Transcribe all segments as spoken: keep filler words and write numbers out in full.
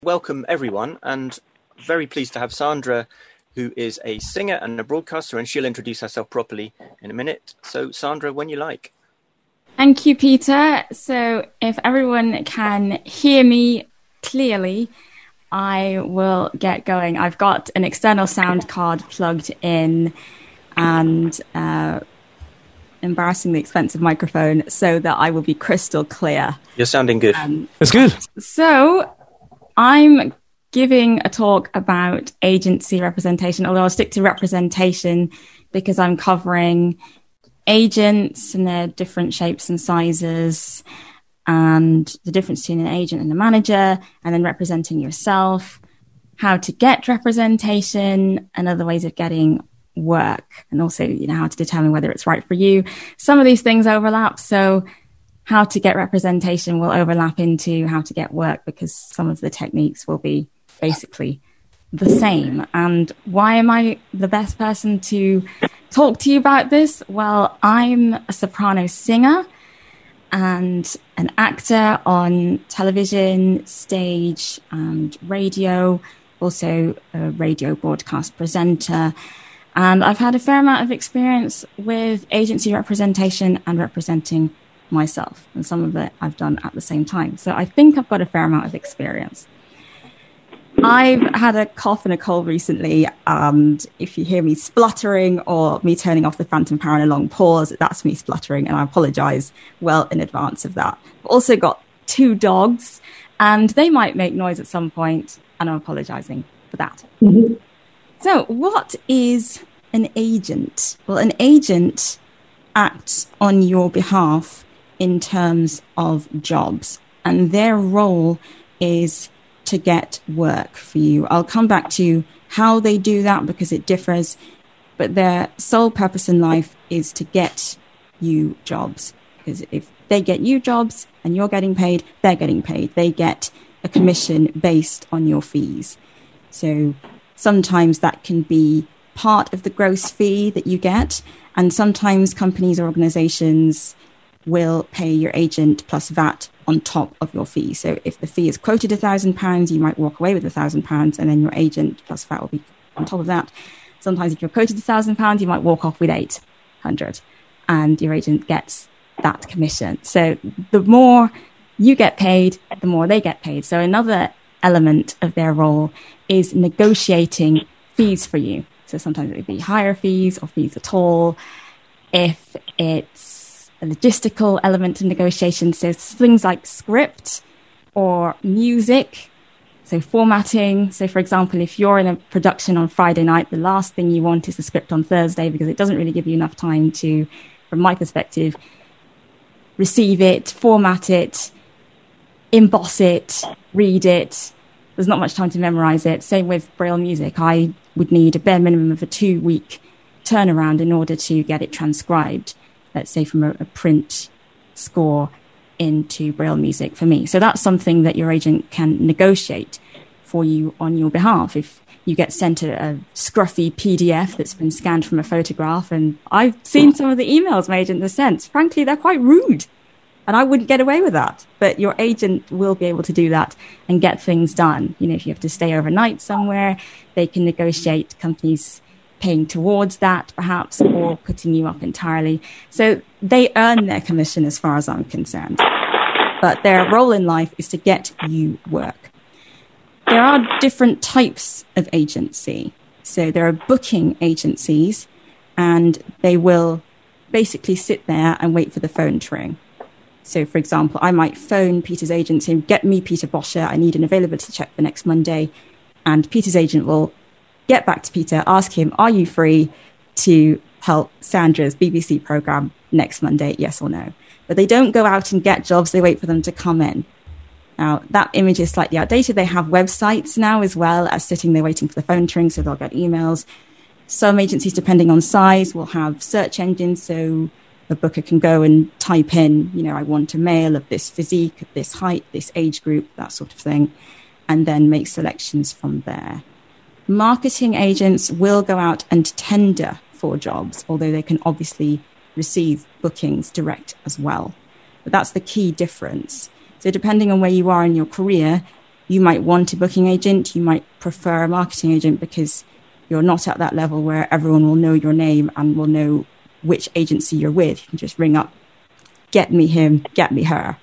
Welcome everyone, and very pleased to have Sandra, who is a singer and a broadcaster, and she'll introduce herself properly in a minute. So Sandra, when you like. Thank you, Peter. So if everyone can hear me clearly, I will get going. I've got an external sound card plugged in and uh, embarrassingly expensive microphone so that I will be crystal clear. You're sounding good. Um, That's good. So I'm giving a talk about agency representation, although I'll stick to representation because I'm covering agents and their different shapes and sizes and the difference between an agent and a manager, and then representing yourself, how to get representation and other ways of getting work, and also, you know, how to determine whether it's right for you. Some of these things overlap. So how to get representation will overlap into how to get work because some of the techniques will be basically the same. And why am I the best person to talk to you about this? Well, I'm a soprano singer and an actor on television, stage, and radio, also a radio broadcast presenter. And I've had a fair amount of experience with agency representation and representing myself, and some of it I've done at the same time. So I think I've got a fair amount of experience. I've had a cough and a cold recently, and if you hear me spluttering or me turning off the phantom power in a long pause, that's me spluttering, and I apologize well in advance of that. I've also got two dogs, and they might make noise at some point, and I'm apologizing for that. Mm-hmm. So what is an agent? Well, an agent acts on your behalf in terms of jobs, and their role is to get work for you. I'll come back to how they do that because it differs, but their sole purpose in life is to get you jobs. Because if they get you jobs and you're getting paid, they're getting paid. They get a commission based on your fees. So sometimes that can be part of the gross fee that you get, and sometimes companies or organizations will pay your agent plus V A T on top of your fee. So if the fee is quoted a thousand pounds, you might walk away with a thousand pounds, and then your agent plus V A T will be on top of that. Sometimes if you're quoted a thousand pounds, you might walk off with eight hundred, and your agent gets that commission. So the more you get paid, the more they get paid. So another element of their role is negotiating fees for you. So sometimes it would be higher fees or fees at all. If it's a logistical element to negotiation, so things like script or music, so formatting. So for example, if you're in a production on Friday night, the last thing you want is the script on Thursday because it doesn't really give you enough time to, from my perspective, receive it, format it, emboss it, read it. There's not much time to memorize it. Same with Braille music. I would need a bare minimum of a two-week turnaround in order to get it transcribed, let's say from a, a print score into Braille music for me. So that's something that your agent can negotiate for you on your behalf. If you get sent a, a scruffy P D F that's been scanned from a photograph, and I've seen some of the emails my agent has sent, frankly, they're quite rude. And I wouldn't get away with that. But your agent will be able to do that and get things done. You know, if you have to stay overnight somewhere, they can negotiate companies paying towards that, perhaps, or putting you up entirely. So they earn their commission as far as I'm concerned. But their role in life is to get you work. There are different types of agency. So there are booking agencies, and they will basically sit there and wait for the phone to ring. So, for example, I might phone Peter's agent saying, get me Peter Boscher, I need an availability check for next Monday. And Peter's agent will get back to Peter, ask him, are you free to help Sandra's B B C programme next Monday, yes or no? But they don't go out and get jobs, they wait for them to come in. Now, that image is slightly outdated. They have websites now as well as sitting there waiting for the phone to ring, so they'll get emails. Some agencies, depending on size, will have search engines, so a booker can go and type in, you know, I want a male of this physique, of this height, this age group, that sort of thing, and then make selections from there. Marketing agents will go out and tender for jobs, although they can obviously receive bookings direct as well. But that's the key difference. So depending on where you are in your career, you might want a booking agent, you might prefer a marketing agent because you're not at that level where everyone will know your name and will know which agency you're with. You can just ring up, get me him, get me her.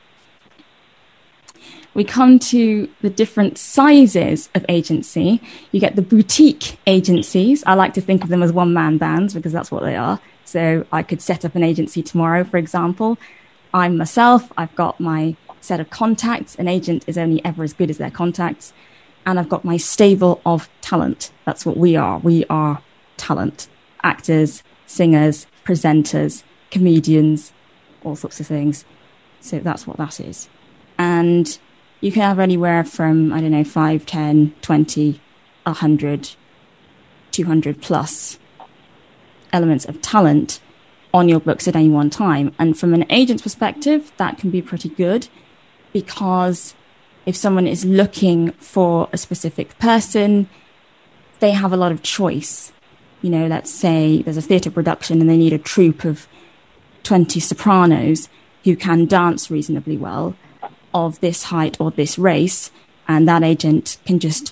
We come to the different sizes of agency. You get the boutique agencies. I like to think of them as one-man bands because that's what they are. So I could set up an agency tomorrow, for example. I'm myself. I've got my set of contacts. An agent is only ever as good as their contacts. And I've got my stable of talent. That's what we are. We are talent. Actors, singers, presenters, comedians, all sorts of things. So that's what that is. And you can have anywhere from, I don't know, five, ten, twenty, one hundred, two hundred plus elements of talent on your books at any one time. And from an agent's perspective, that can be pretty good because if someone is looking for a specific person, they have a lot of choice. You know, let's say there's a theatre production and they need a troupe of twenty sopranos who can dance reasonably well, of this height or this race, and that agent can just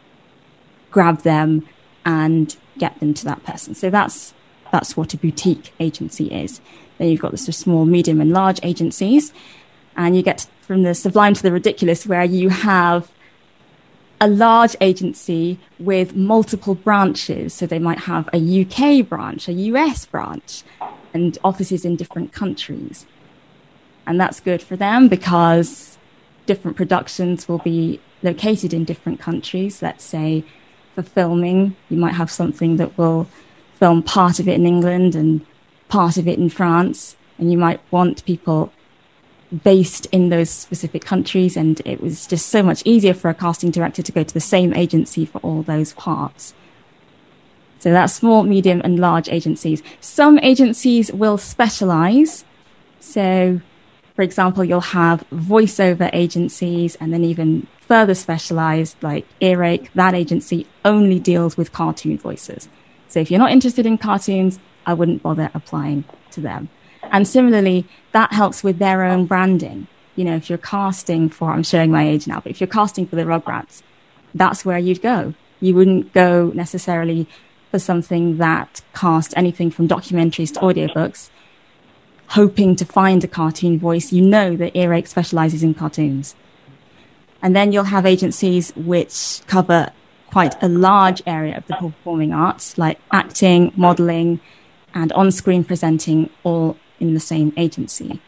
grab them and get them to that person. So that's that's what a boutique agency is. Then you've got the sort of small, medium and large agencies, and you get from the sublime to the ridiculous, where you have a large agency with multiple branches. So they might have a U K branch, a U S branch, and offices in different countries. And that's good for them because different productions will be located in different countries. Let's say for filming, you might have something that will film part of it in England and part of it in France. And you might want people based in those specific countries. And it was just so much easier for a casting director to go to the same agency for all those parts. So that's small, medium and large agencies. Some agencies will specialize. So for example, you'll have voiceover agencies and then even further specialized like Earache. That agency only deals with cartoon voices. So if you're not interested in cartoons, I wouldn't bother applying to them. And similarly, that helps with their own branding. You know, if you're casting for, I'm showing my age now, but if you're casting for the Rugrats, that's where you'd go. You wouldn't go necessarily for something that cast anything from documentaries to audiobooks, hoping to find a cartoon voice. You know that Earache specializes in cartoons. And then you'll have agencies which cover quite a large area of the performing arts, like acting, modeling, and on-screen presenting, all in the same agency.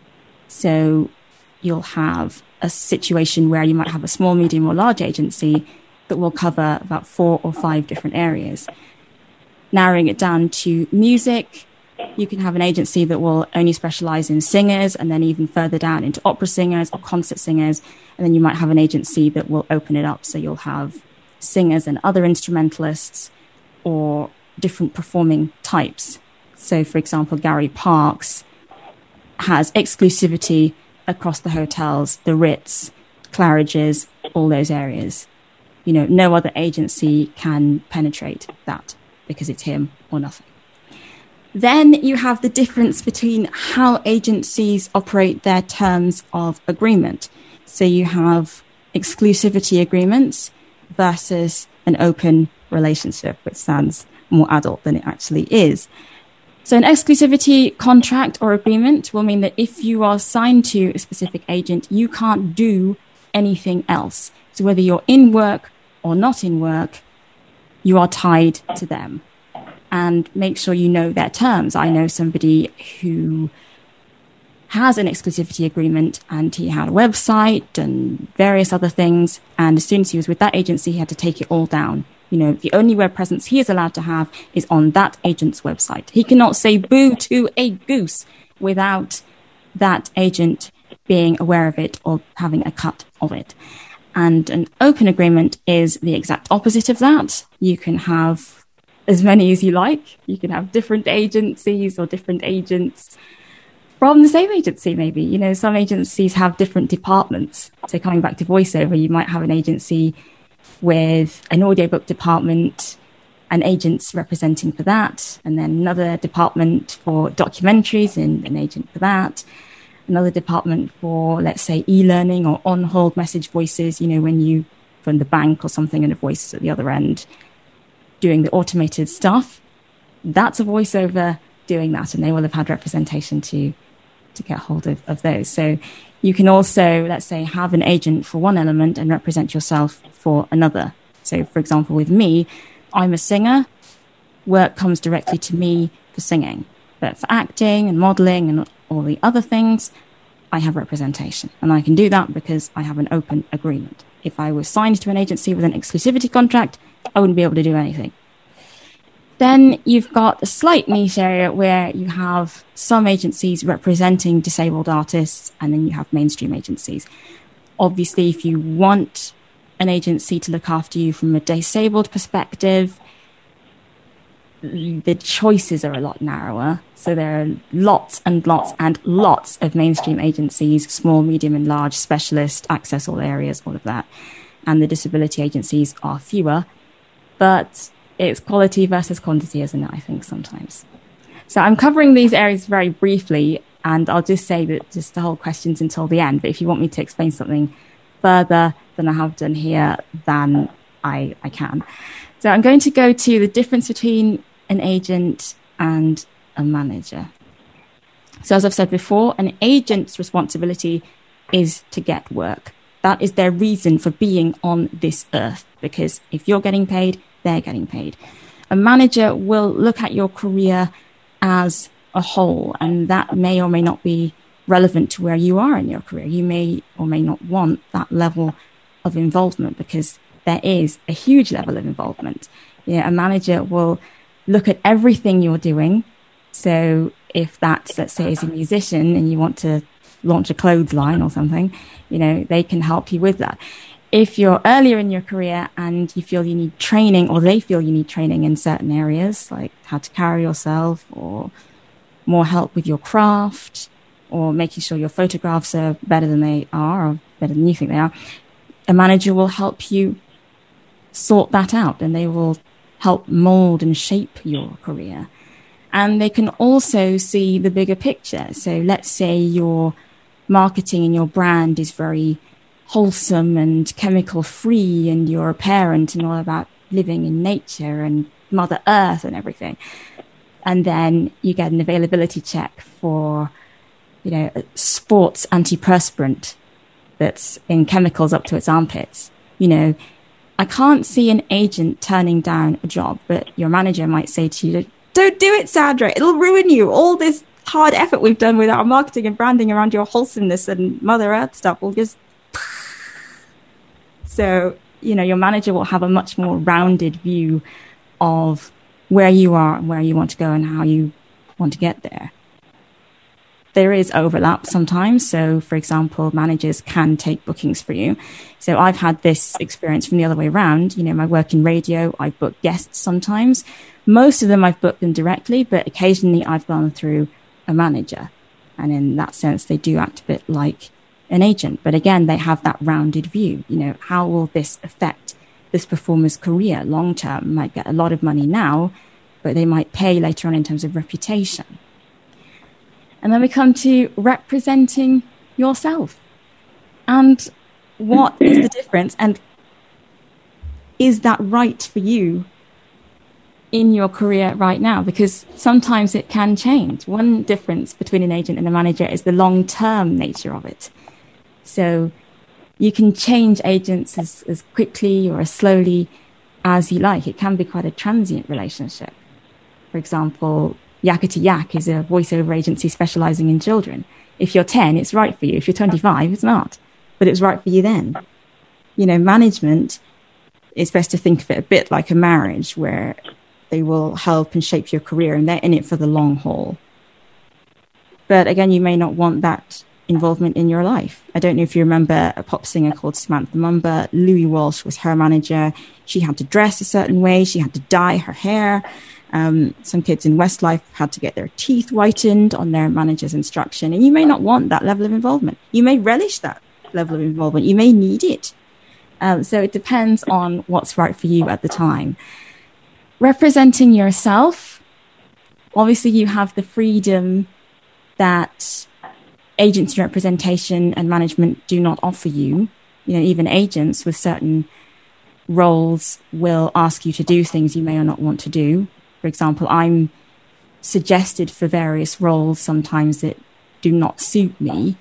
So you'll have a situation where you might have a small, medium, or large agency that will cover about four or five different areas. Narrowing it down to music, you can have an agency that will only specialize in singers, and then even further down into opera singers or concert singers. And then you might have an agency that will open it up. So you'll have singers and other instrumentalists or different performing types. So, for example, Gary Parks has exclusivity across the hotels, the Ritz, Claridge's, all those areas. You know, no other agency can penetrate that because it's him or nothing. Then you have the difference between how agencies operate their terms of agreement. So you have exclusivity agreements versus an open relationship, which sounds more adult than it actually is. So an exclusivity contract or agreement will mean that if you are signed to a specific agent, you can't do anything else. So whether you're in work or not in work, you are tied to them. And make sure you know their terms. I know somebody who has an exclusivity agreement and he had a website and various other things. And as soon as he was with that agency, he had to take it all down. You know, the only web presence he is allowed to have is on that agent's website. He cannot say boo to a goose without that agent being aware of it or having a cut of it. And an open agreement is the exact opposite of that. You can have as many as you like. You can have different agencies or different agents from the same agency, maybe. You know, some agencies have different departments. So coming back to voiceover, you might have an agency with an audiobook department and agents representing for that, and then another department for documentaries and an agent for that. another department for, let's say, e-learning or on-hold message voices, you know, when you from the bank or something and a voice at the other end doing the automated stuff. That's a voiceover doing that, and they will have had representation to to get hold of, of those. So you can also, let's say, have an agent for one element and represent yourself for another. So, for example, with me, I'm a singer. Work comes directly to me for singing. But for acting and modeling and all the other things, I have representation. And I can do that because I have an open agreement. If I was signed to an agency with an exclusivity contract, I wouldn't be able to do anything. Then you've got a slight niche area where you have some agencies representing disabled artists, and then you have mainstream agencies. Obviously, if you want an agency to look after you from a disabled perspective, the choices are a lot narrower. So there are lots and lots and lots of mainstream agencies, small, medium and large, specialist, access all areas, all of that. And the disability agencies are fewer, but it's quality versus quantity, isn't it, I think, sometimes. So I'm covering these areas very briefly, and I'll just say that just the whole questions until the end. But if you want me to explain something further than I have done here, then I, I can. So I'm going to go to the difference between an agent and a manager. So as I've said before, an agent's responsibility is to get work. That is their reason for being on this earth, because if you're getting paid, they're getting paid. A manager will look at your career as a whole, and that may or may not be relevant to where you are in your career. You may or may not want that level of involvement, because there is a huge level of involvement. You know, a manager will look at everything you're doing. So if that's, let's say, as a musician and you want to launch a clothes line or something, you know, they can help you with that. If you're earlier in your career and you feel you need training, or they feel you need training in certain areas, like how to carry yourself, or more help with your craft, or making sure your photographs are better than they are, or better than you think they are, a manager will help you sort that out, and they will help mold and shape your career. And they can also see the bigger picture. So let's say your marketing and your brand is very wholesome and chemical free, and you're a parent and all about living in nature and Mother Earth and everything. And then you get an availability check for, you know, a sports antiperspirant that's in chemicals up to its armpits. You know, I can't see an agent turning down a job, but your manager might say to you, don't do it, Sandra. It'll ruin you. All this hard effort we've done with our marketing and branding around your wholesomeness and Mother Earth stuff will just... So, you know, your manager will have a much more rounded view of where you are and where you want to go and how you want to get there. There is overlap sometimes. So, for example, managers can take bookings for you. So I've had this experience from the other way around. You know, my work in radio, I book guests sometimes. Most of them I've booked them directly, but occasionally I've gone through a manager. And in that sense, they do act a bit like an agent. But again, they have that rounded view. You know, how will this affect this performer's career long term? Might get a lot of money now, but they might pay later on in terms of reputation. And then we come to representing yourself. And what is the difference? And is that right for you in your career right now? Because sometimes it can change. One difference between an agent and a manager is the long-term nature of it. So you can change agents as, as quickly or as slowly as you like. It can be quite a transient relationship. For example, Yakety Yak is a voiceover agency specializing in children. If you're ten, it's right for you. If you're twenty-five, it's not. But it's right for you then. You know, management is best to think of it a bit like a marriage, where they will help and shape your career, and they're in it for the long haul. But again, you may not want that involvement in your life. I don't know if you remember a pop singer called Samantha Mumba. Louis Walsh was her manager. She had to dress a certain way. She had to dye her hair. Um, some kids in Westlife had to get their teeth whitened on their manager's instruction. And you may not want that level of involvement. You may relish that level of involvement. You may need it. Um, so it depends on what's right for you at the time. Representing yourself, obviously you have the freedom that agency representation and management do not offer you. You know, even agents with certain roles will ask you to do things you may or not want to do. For example, I'm suggested for various roles sometimes that do not suit me.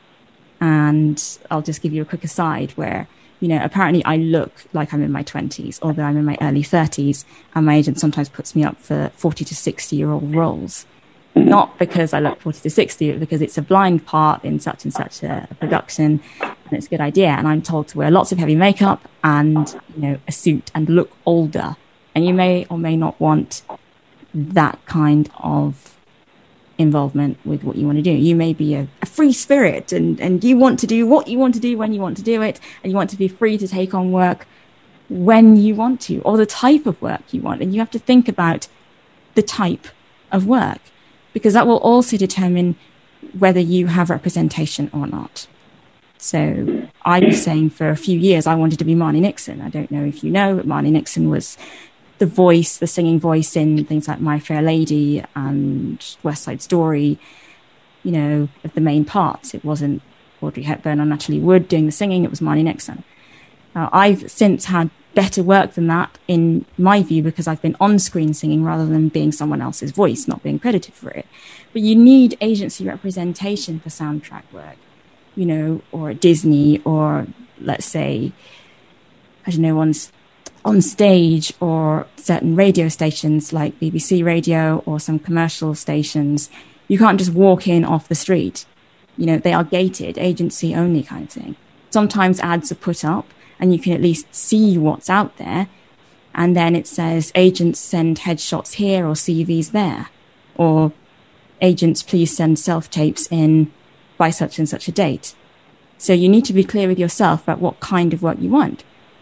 And I'll just give you a quick aside where, you know, apparently I look like I'm in my twenties, although I'm in my early thirties, and my agent sometimes puts me up for forty to sixty year old roles. Not because I look forty to sixty, but because it's a blind part in such and such a, a production, and it's a good idea. And I'm told to wear lots of heavy makeup and, you know, a suit and look older. And you may or may not want that kind of involvement with what you want to do. You may be a, a free spirit and, and you want to do what you want to do when you want to do it, and you want to be free to take on work when you want to, or the type of work you want. And you have to think about the type of work, because that will also determine whether you have representation or not. So I was saying for a few years I wanted to be Marni Nixon. I don't know if you know, but Marni Nixon was the voice, the singing voice in things like My Fair Lady and West Side Story, you know, of the main parts. It wasn't Audrey Hepburn or Natalie Wood doing the singing, it was Marni Nixon. Uh, I've since had better work than that, in my view, because I've been on-screen singing rather than being someone else's voice, not being credited for it. But you need agency representation for soundtrack work, you know, or at Disney, or let's say, I don't know, on, on stage, or certain radio stations like B B C Radio or some commercial stations. You can't just walk in off the street. You know, they are gated, agency only kind of thing. Sometimes ads are put up, and you can at least see what's out there. And then it says, agents send headshots here or C Vs there. Or agents, please send self-tapes in by such and such a date. So you need to be clear with yourself about what kind of work you want.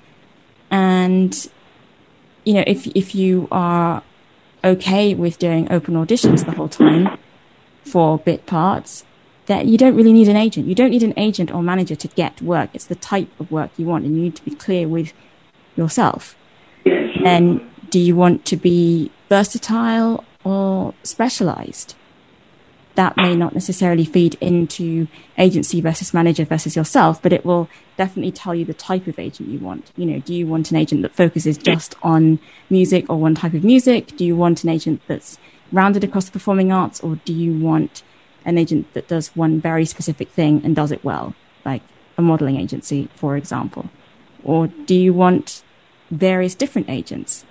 And, you know, if if you are okay with doing open auditions the whole time for bit parts, that you don't really need an agent. You don't need an agent or manager to get work. It's the type of work you want, and you need to be clear with yourself. And do you want to be versatile or specialized? That may not necessarily feed into agency versus manager versus yourself, but it will definitely tell you the type of agent you want. You know, do you want an agent that focuses just on music or one type of music? Do you want an agent that's rounded across the performing arts, or do you want an agent that does one very specific thing and does it well, like a modeling agency, for example? Or do you want various different agents?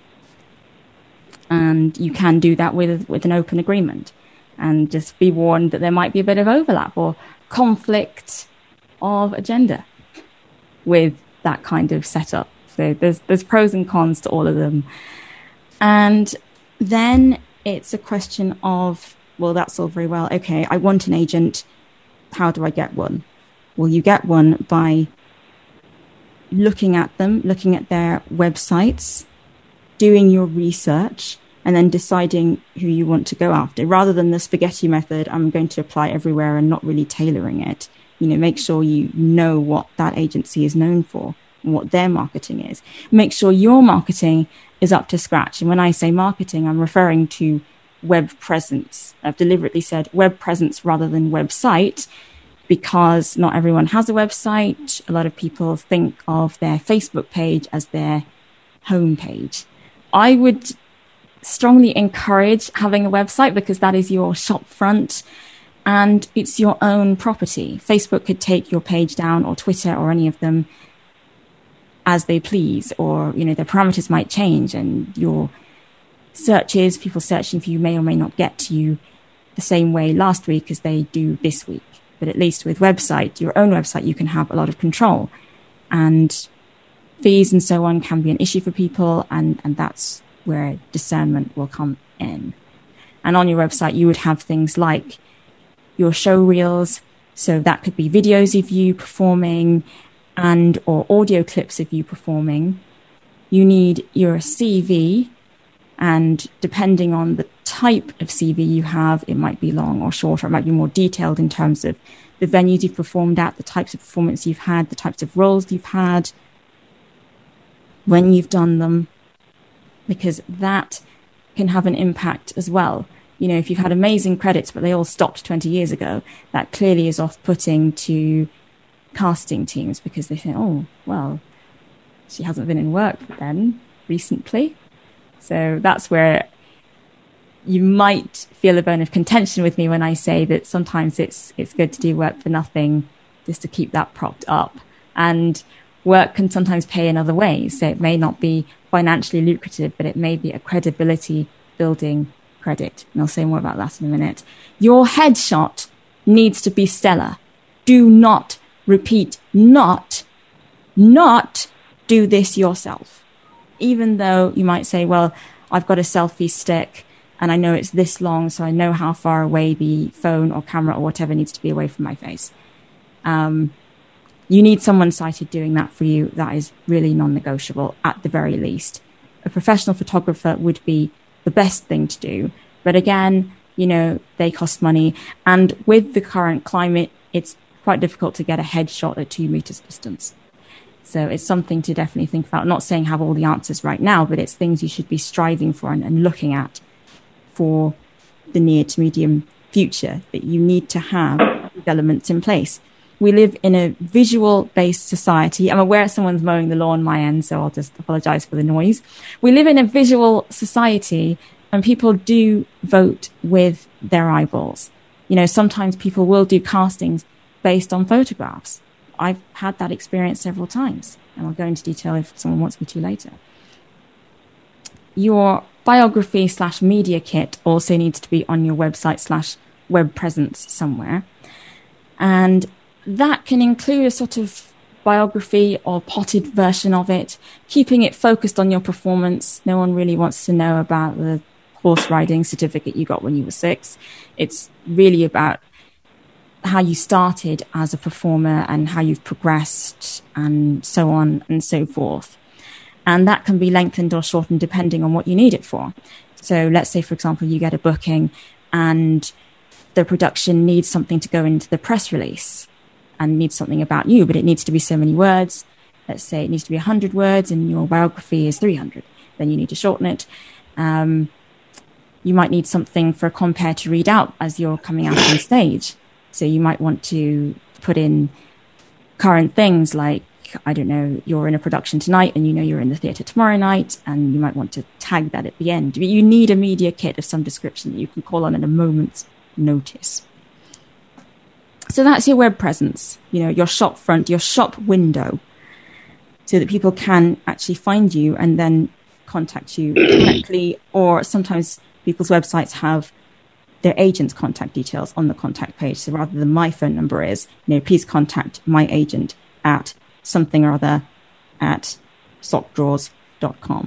And you can do that with with an open agreement, and just be warned that there might be a bit of overlap or conflict of agenda with that kind of setup. So there's there's pros and cons to all of them. And then it's a question of, well, that's all very well. Okay, I want an agent. How do I get one? Well, you get one by looking at them, looking at their websites, doing your research, and then deciding who you want to go after. Rather than the spaghetti method, I'm going to apply everywhere and not really tailoring it. You know, make sure you know what that agency is known for and what their marketing is. Make sure your marketing is up to scratch. And when I say marketing, I'm referring to web presence. I've deliberately said web presence rather than website, because not everyone has a website. A lot of people think of their Facebook page as their home page. I would strongly encourage having a website, because that is your shop front and it's your own property. Facebook could take your page down, or Twitter, or any of them, as they please, or, you know, their parameters might change, and your searches, people searching for you, may or may not get to you the same way last week as they do this week. But at least with website, your own website, you can have a lot of control, and fees and so on can be an issue for people, and, and that's where discernment will come in. And on your website, you would have things like your show reels. So that could be videos of you performing and or audio clips of you performing. You need your C V, and depending on the type of C V you have, it might be long or short, or it might be more detailed in terms of the venues you've performed at, the types of performance you've had, the types of roles you've had, when you've done them, because that can have an impact as well. You know, if you've had amazing credits, but they all stopped twenty years ago, that clearly is off-putting to casting teams because they think, oh, well, she hasn't been in work then recently. So that's where you might feel a bone of contention with me when I say that sometimes it's it's good to do work for nothing just to keep that propped up. And work can sometimes pay in other ways. So it may not be financially lucrative, but it may be a credibility building credit. And I'll say more about that in a minute. Your headshot needs to be stellar. Do not, repeat, not, not do this yourself. Even though you might say, well, I've got a selfie stick and I know it's this long, so I know how far away the phone or camera or whatever needs to be away from my face. Um, you need someone sighted doing that for you. That is really non-negotiable at the very least. A professional photographer would be the best thing to do. But again, you know, they cost money. And with the current climate, it's quite difficult to get a headshot at two meters distance. So it's something to definitely think about. I'm not saying have all the answers right now, but it's things you should be striving for and, and looking at for the near to medium future, that you need to have elements in place. We live in a visual-based society. I'm aware someone's mowing the lawn on my end, so I'll just apologize for the noise. We live in a visual society, and people do vote with their eyeballs. You know, sometimes people will do castings based on photographs. I've had that experience several times, and I'll go into detail if someone wants me to later. Your biography slash media kit also needs to be on your website slash web presence somewhere. And that can include a sort of biography or potted version of it, keeping it focused on your performance. No one really wants to know about the horse riding certificate you got when you were six. It's really about how you started as a performer and how you've progressed and so on and so forth. And that can be lengthened or shortened depending on what you need it for. So let's say, for example, you get a booking and the production needs something to go into the press release and needs something about you, but it needs to be so many words. Let's say it needs to be one hundred words and your biography is three hundred. Then you need to shorten it. Um, you might need something for a compere to read out as you're coming out on stage. So you might want to put in current things like, I don't know, you're in a production tonight and you know you're in the theatre tomorrow night, and you might want to tag that at the end. You need a media kit of some description that you can call on at a moment's notice. So that's your web presence, you know, your shop front, your shop window, so that people can actually find you and then contact you directly. Or sometimes people's websites have their agent's contact details on the contact page. So rather than my phone number is, you know, please contact my agent at something or other at sock drawers dot com.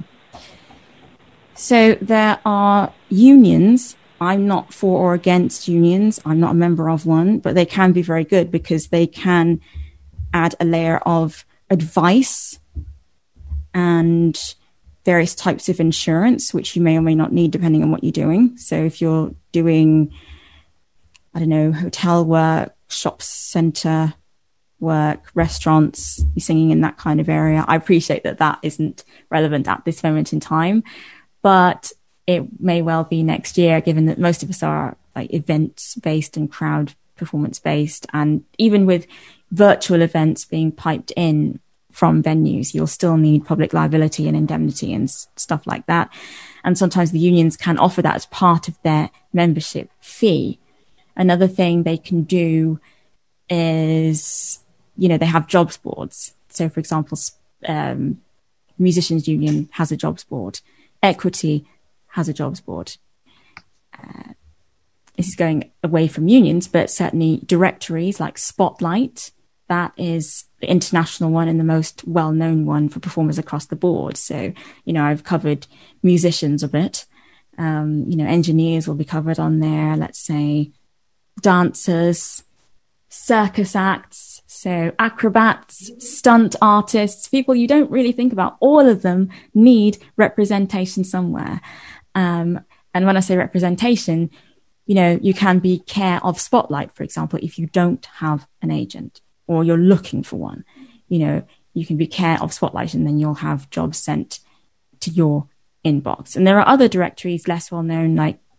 So there are unions. I'm not for or against unions. I'm not a member of one, but they can be very good because they can add a layer of advice and various types of insurance, which you may or may not need depending on what you're doing. So if you're doing, I don't know, hotel work, shop center work, restaurants, you're singing in that kind of area, I appreciate that that isn't relevant at this moment in time, but it may well be next year, given that most of us are like events based and crowd performance based. And even with virtual events being piped in from venues, you'll still need public liability and indemnity and s- stuff like that. And sometimes the unions can offer that as part of their membership fee. Another thing they can do is, you know, they have jobs boards. So for example, um, Musicians Union has a jobs board. Equity has a jobs board. Uh, this is going away from unions, but certainly directories like Spotlight, that is the international one and the most well-known one for performers across the board. So, you know, I've covered musicians a bit. Um, you know, engineers will be covered on there. Let's say dancers, circus acts, so acrobats, stunt artists, people you don't really think about. All of them need representation somewhere. Um, and when I say representation, you know, you can be care of Spotlight, for example, if you don't have an agent or you're looking for one. You know, you can be care of Spotlight and then you'll have jobs sent to your inbox. And there are other directories less well known, like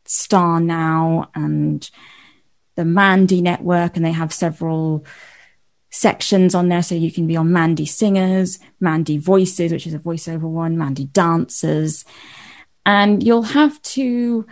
Star Now and the Mandy Network, and they have several sections on there. So you can be on Mandy Singers, Mandy Voices, which is a voiceover one, Mandy Dancers. And you'll have to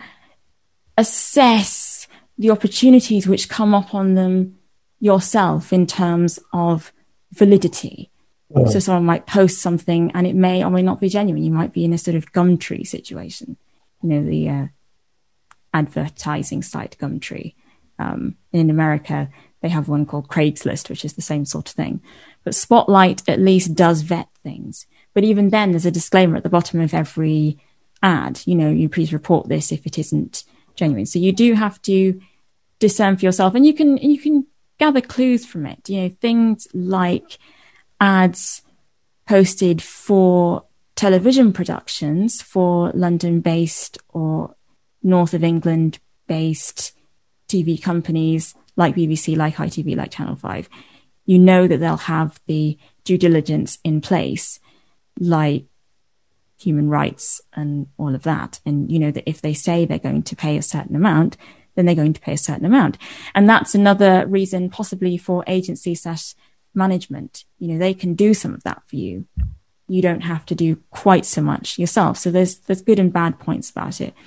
assess the opportunities which come up on them yourself in terms of validity. Oh. So someone might post something and it may or may not be genuine. You might be in a sort of Gumtree situation, you know, the uh, advertising site Gumtree. Um, in America, they have one called Craigslist, which is the same sort of thing. But Spotlight at least does vet things. But even then, there's a disclaimer at the bottom of every ad. You know, you please report this if it isn't genuine. So you do have to discern for yourself, and you can you can gather clues from it. You know, things like ads posted for television productions for London-based or north of England-based T V companies like B B C, like I T V, like Channel five. You know that they'll have the due diligence in place, like human rights and all of that. And you know that if they say they're going to pay a certain amount, then they're going to pay a certain amount. And that's another reason possibly for agency slash management. You know, they can do some of that for you. You don't have to do quite so much yourself. So there's there's good and bad points about it.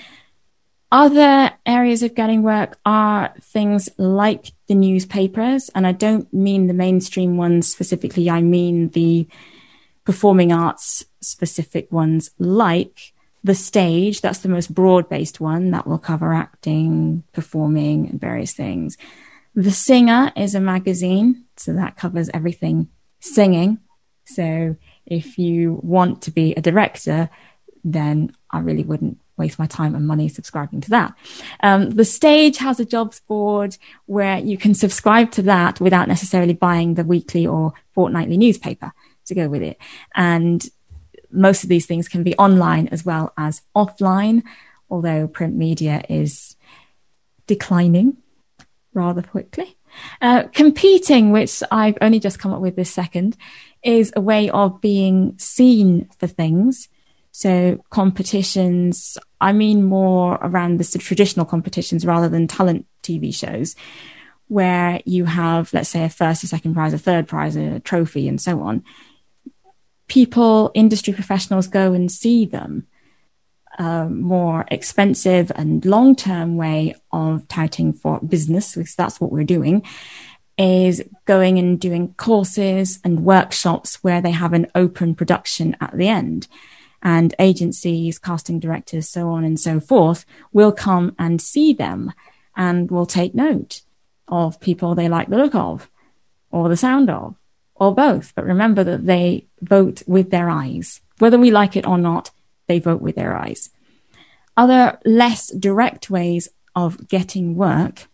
Other areas of getting work are things like the newspapers. And I don't mean the mainstream ones specifically. I mean the performing arts specific ones like The Stage. That's the most broad-based one that will cover acting, performing, and various things. The Singer is a magazine, so that covers everything singing. So if you want to be a director, then I really wouldn't waste my time and money subscribing to that. Um, the Stage has a jobs board where you can subscribe to that without necessarily buying the weekly or fortnightly newspaper to go with it. And most of these things can be online as well as offline, although print media is declining rather quickly. Uh, competing, which I've only just come up with this second, is a way of being seen for things. So competitions, I mean more around the sort of traditional competitions rather than talent T V shows, where you have, let's say, a first, a second prize, a third prize, a trophy, and so on. People, industry professionals go and see them. A more expensive and long-term way of touting for business, because that's what we're doing, is going and doing courses and workshops where they have an open production at the end. And agencies, casting directors, so on and so forth, will come and see them and will take note of people they like the look of or the sound of or both. But remember that they vote with their eyes. Whether we like it or not, they vote with their eyes. Other less direct ways of getting work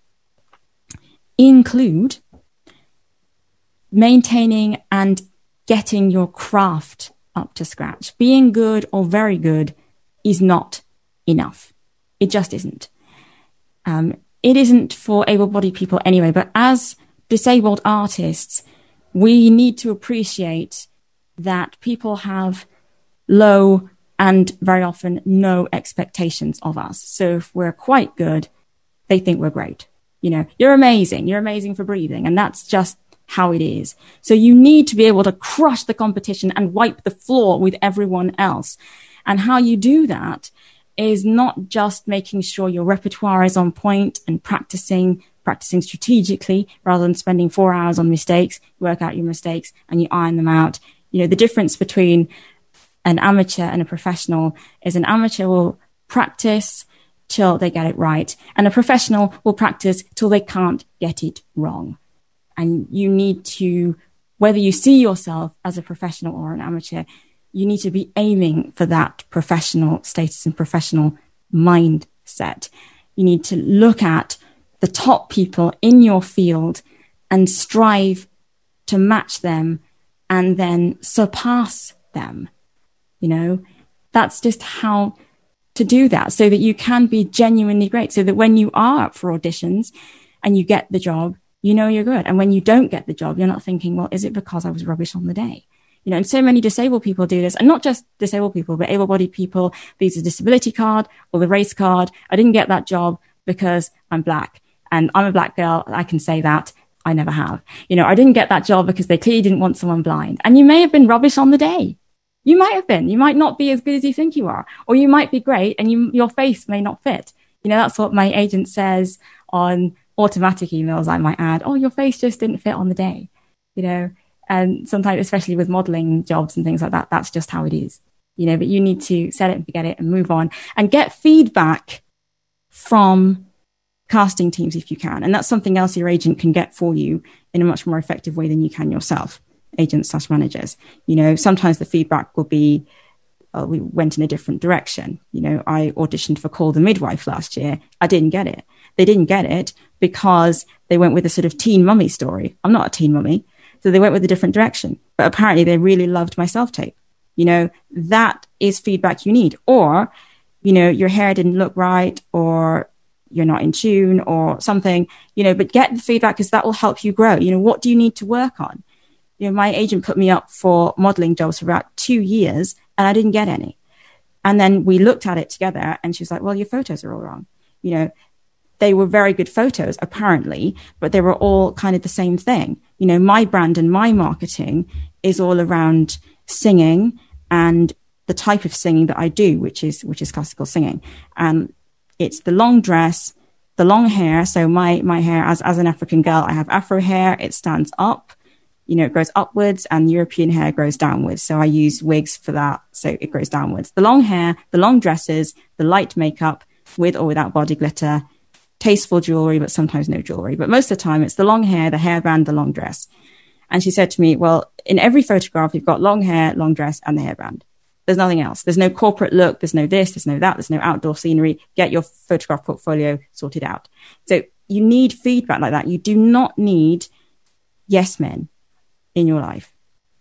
include maintaining and getting your craft up to scratch. Being good or very good is not enough. It just isn't. Um, it isn't for able-bodied people anyway, but as disabled artists, we need to appreciate that people have low and very often no expectations of us. So if we're quite good, they think we're great. You know, you're amazing. You're amazing for breathing. And that's just how it is. So you need to be able to crush the competition and wipe the floor with everyone else. And how you do that is not just making sure your repertoire is on point and practicing, practicing strategically rather than spending four hours on mistakes. You work out your mistakes and you iron them out. You know, the difference between an amateur and a professional is an amateur will practice till they get it right, and a professional will practice till they can't get it wrong. And you need to, whether you see yourself as a professional or an amateur, you need to be aiming for that professional status and professional mindset. You need to look at the top people in your field and strive to match them and then surpass them. You know, that's just how to do that, so that you can be genuinely great, so that when you are up for auditions and you get the job, you know you're good. And when you don't get the job, you're not thinking, well, is it because I was rubbish on the day? You know, and so many disabled people do this, and not just disabled people, but able-bodied people. These a disability card or the race card. I didn't get that job because I'm black, and I'm a black girl. I can say that. I never have. You know, I didn't get that job because they clearly didn't want someone blind. And you may have been rubbish on the day. You might have been. You might not be as good as you think you are, or you might be great, and you, your face may not fit. You know, that's what my agent says on automatic emails. I might add, "Oh, your face just didn't fit on the day." You know. And sometimes, especially with modeling jobs and things like that, that's just how it is, you know, but you need to set it and forget it and move on and get feedback from casting teams if you can. And that's something else your agent can get for you in a much more effective way than you can yourself, agents slash managers. You know, sometimes the feedback will be, oh, we went in a different direction. You know, I auditioned for Call the Midwife last year. I didn't get it. They didn't get it because they went with a sort of teen mummy story. I'm not a teen mummy. So they went with a different direction. But apparently they really loved my self-tape. You know, that is feedback you need. Or, you know, your hair didn't look right, or you're not in tune or something, you know, but get the feedback because that will help you grow. You know, what do you need to work on? You know, my agent put me up for modeling jobs for about two years and I didn't get any. And then we looked at it together and she was like, well, your photos are all wrong. You know, they were very good photos, apparently, but they were all kind of the same thing. You know, my brand and my marketing is all around singing and the type of singing that I do, which is which is classical singing. And it's the long dress, the long hair. So my my hair, as, as an African girl, I have Afro hair. It stands up, you know, it grows upwards, and European hair grows downwards. So I use wigs for that. So it grows downwards. The long hair, the long dresses, the light makeup with or without body glitter, tasteful jewelry, but sometimes no jewelry. But most of the time it's the long hair, the hairband, the long dress. And she said to me, well, in every photograph, you've got long hair, long dress, and the hairband. There's nothing else. There's no corporate look. There's no this, there's no that. There's no outdoor scenery. Get your photograph portfolio sorted out. So you need feedback like that. You do not need yes men in your life.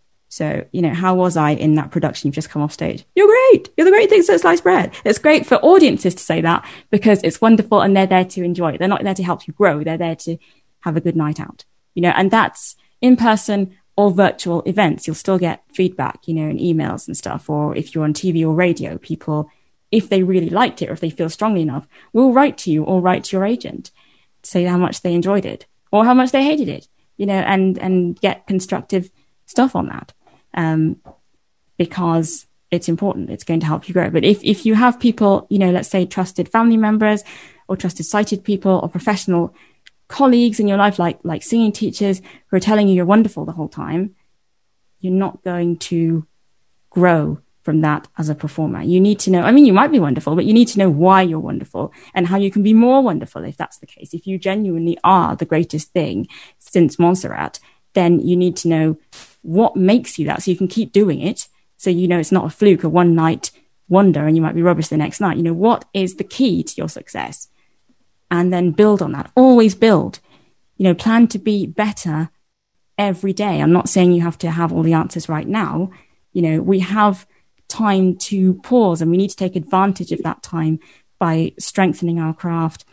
So, you know, how was I in that production? You've just come off stage. You're great. You're the great thing since sliced bread. It's great for audiences to say that because it's wonderful and they're there to enjoy it. They're not there to help you grow. They're there to have a good night out, you know, and that's in person or virtual events. You'll still get feedback, you know, in emails and stuff. Or if you're on T V or radio, people, if they really liked it or if they feel strongly enough, will write to you or write to your agent to say how much they enjoyed it or how much they hated it, you know, and, and get constructive stuff on that. Um, because it's important. It's going to help you grow. But if, if you have people, you know, let's say trusted family members or trusted sighted people or professional colleagues in your life, like, like singing teachers who are telling you you're wonderful the whole time, you're not going to grow from that as a performer. You need to know, I mean, you might be wonderful, but you need to know why you're wonderful and how you can be more wonderful if that's the case. If you genuinely are the greatest thing since Montserrat, then you need to know what makes you that so you can keep doing it. So, you know, it's not a fluke, a one night wonder, and you might be rubbish the next night. You know, what is the key to your success? And then build on that. Always build. You know, plan to be better every day. I'm not saying you have to have all the answers right now. You know, we have time to pause and we need to take advantage of that time by strengthening our craft,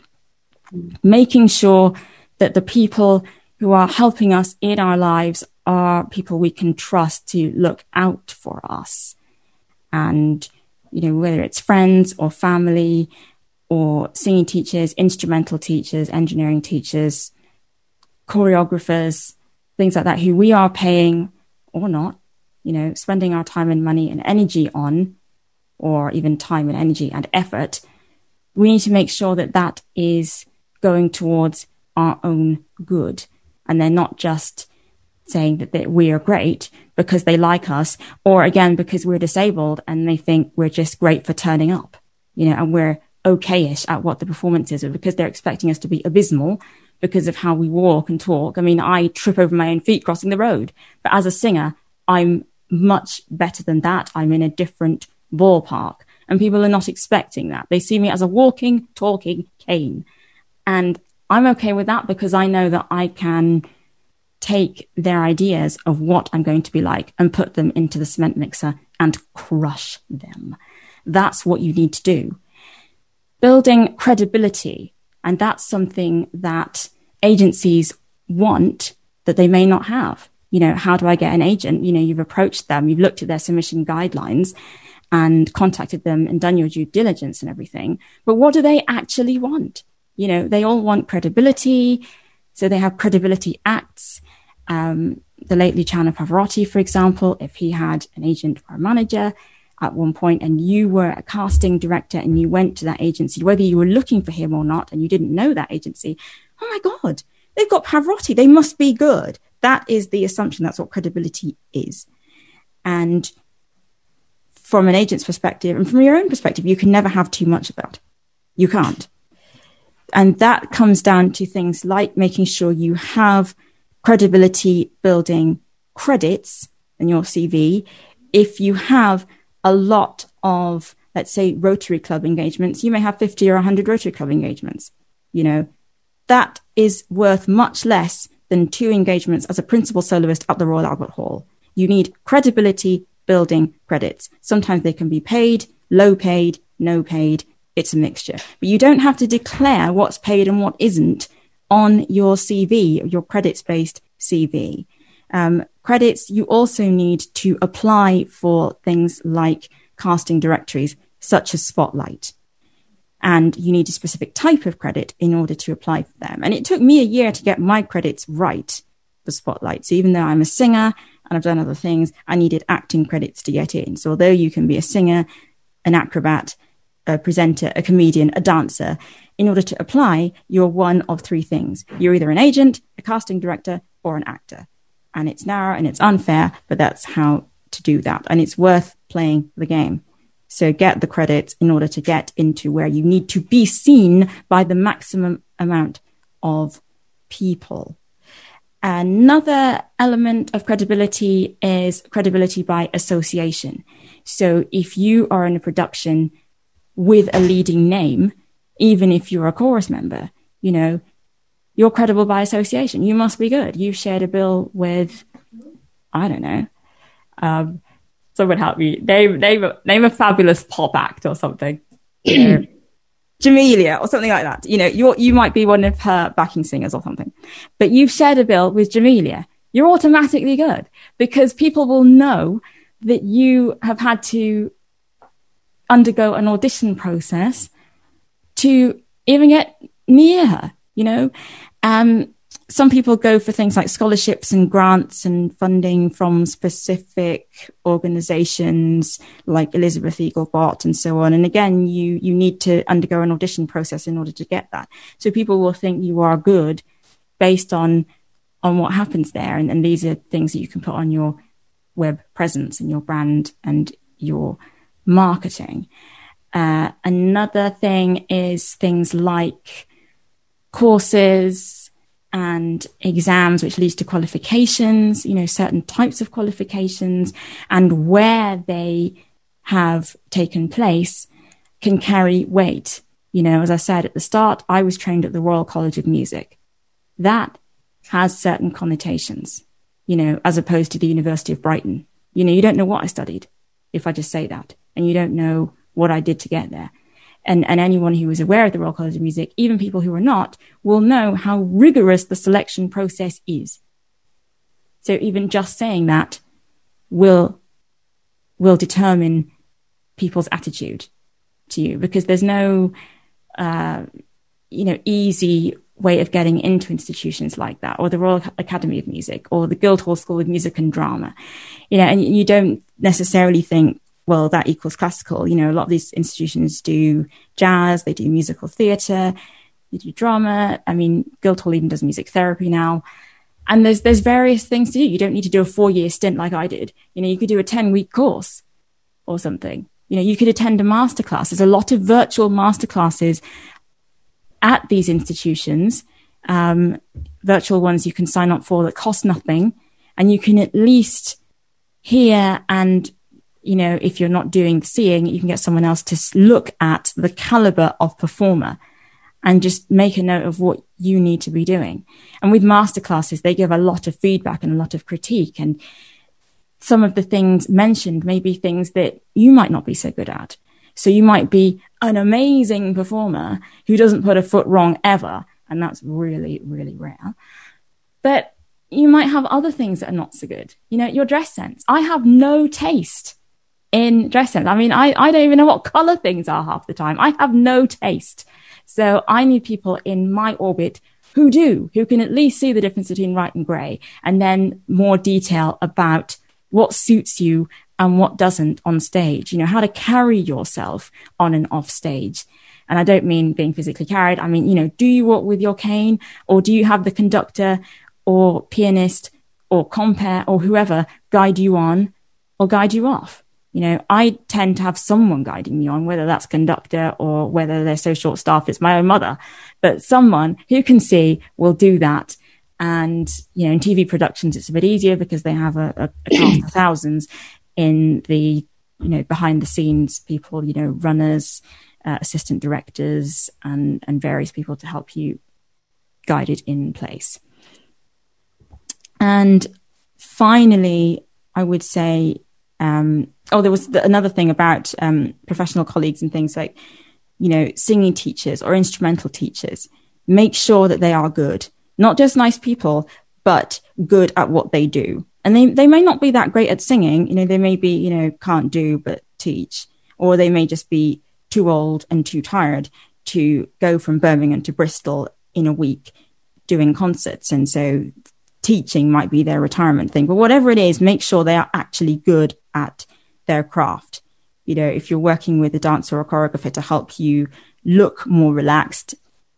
making sure that the people who are helping us in our lives are people we can trust to look out for us. And, you know, whether it's friends or family or singing teachers, instrumental teachers, engineering teachers, choreographers, things like that, who we are paying or not, you know, spending our time and money and energy on, or even time and energy and effort, we need to make sure that that is going towards our own good. And they're not just saying that they, we are great because they like us, or again, because we're disabled and they think we're just great for turning up, you know, and we're okay-ish at what the performance is, or because they're expecting us to be abysmal because of how we walk and talk. I mean, I trip over my own feet crossing the road, but as a singer, I'm much better than that. I'm in a different ballpark, and people are not expecting that. They see me as a walking, talking cane. And I'm okay with that because I know that I can take their ideas of what I'm going to be like and put them into the cement mixer and crush them. That's what you need to do. Building credibility. And that's something that agencies want that they may not have. You know, how do I get an agent? You know, you've approached them, you've looked at their submission guidelines and contacted them and done your due diligence and everything. But what do they actually want? You know, they all want credibility. So they have credibility acts. Um, the late Luciano Pavarotti, for example, if he had an agent or a manager at one point and you were a casting director and you went to that agency, whether you were looking for him or not, and you didn't know that agency, oh my God, they've got Pavarotti. They must be good. That is the assumption. That's what credibility is. And from an agent's perspective and from your own perspective, you can never have too much of that. You can't. And that comes down to things like making sure you have credibility building credits in your C V. If you have a lot of, let's say, Rotary Club engagements, you may have fifty or one hundred Rotary Club engagements. You know, that is worth much less than two engagements as a principal soloist at the Royal Albert Hall. You need credibility building credits. Sometimes they can be paid, low paid, no paid. It's a mixture. But you don't have to declare what's paid and what isn't on your C V, your credits-based C V. Um, credits, you also need to apply for things like casting directories, such as Spotlight. And you need a specific type of credit in order to apply for them. And it took me a year to get my credits right for Spotlight. So even though I'm a singer and I've done other things, I needed acting credits to get in. So although you can be a singer, an acrobat, a presenter, a comedian, a dancer, in order to apply, you're one of three things. You're either an agent, a casting director, or an actor. And it's narrow and it's unfair, but that's how to do that. And it's worth playing the game. So get the credits in order to get into where you need to be seen by the maximum amount of people. Another element of credibility is credibility by association. So if you are in a production with a leading name, even if you're a chorus member, you know, you're credible by association. You must be good. You've shared a bill with, I don't know, um, someone help me. Name, name, a, name a fabulous pop act or something. You know, Jamelia or something like that. You know, you you might be one of her backing singers or something. But you've shared a bill with Jamelia. You're automatically good because people will know that you have had to undergo an audition process to even get near her, you know. Um, some people go for things like scholarships and grants and funding from specific organizations like Elizabeth Eagle-Bott and so on. And again, you, you need to undergo an audition process in order to get that. So people will think you are good based on, on what happens there. And, and these are things that you can put on your web presence and your brand and your marketing. Uh, another thing is things like courses and exams, which leads to qualifications, you know, certain types of qualifications and where they have taken place can carry weight. You know, as I said at the start, I was trained at the Royal College of Music. That has certain connotations, you know, as opposed to the University of Brighton. You know, you don't know what I studied if I just say that, and you don't know what I did to get there. And, and anyone who is aware of the Royal College of Music, even people who are not, will know how rigorous the selection process is. So even just saying that will, will determine people's attitude to you, because there's no, uh, you know, easy way of getting into institutions like that, or the Royal Academy of Music, or the Guildhall School of Music and Drama, you know, and you don't necessarily think, well, that equals classical. You know, a lot of these institutions do jazz, they do musical theatre, they do drama. I mean, Guildhall even does music therapy now. And there's there's various things to do. You don't need to do a four-year stint like I did. You know, you could do a ten-week course or something. You know, you could attend a masterclass. There's a lot of virtual masterclasses at these institutions, um, virtual ones you can sign up for that cost nothing. And you can at least hear and, you know, if you're not doing the seeing, you can get someone else to look at the caliber of performer and just make a note of what you need to be doing. And with masterclasses, they give a lot of feedback and a lot of critique. And some of the things mentioned may be things that you might not be so good at. So you might be an amazing performer who doesn't put a foot wrong ever. And that's really, really rare. But you might have other things that are not so good. You know, your dress sense. I have no taste in dress sense. I mean, I, I don't even know what color things are half the time. I have no taste. So I need people in my orbit who do, who can at least see the difference between white and grey, and then more detail about what suits you and what doesn't on stage, you know, how to carry yourself on and off stage. And I don't mean being physically carried. I mean, you know, do you walk with your cane, or do you have the conductor or pianist or compere or whoever guide you on or guide you off? You know, I tend to have someone guiding me on, whether that's conductor or whether they're so short staffed, it's my own mother, but someone who can see will do that. And, you know, in T V productions, it's a bit easier because they have a, a, a cast of thousands. In the, you know, behind the scenes people, you know, runners, uh, assistant directors and, and various people to help you guide it in place. And finally, I would say, um, oh, there was the, another thing about um, professional colleagues and things like, you know, singing teachers or instrumental teachers. Make sure that they are good, not just nice people, but good at what they do. And they, they may not be that great at singing. You know, they may be, you know, can't do but teach, or they may just be too old and too tired to go from Birmingham to Bristol in a week doing concerts. And so teaching might be their retirement thing. But whatever it is, make sure they are actually good at their craft. You know, if you're working with a dancer or a choreographer to help you look more relaxed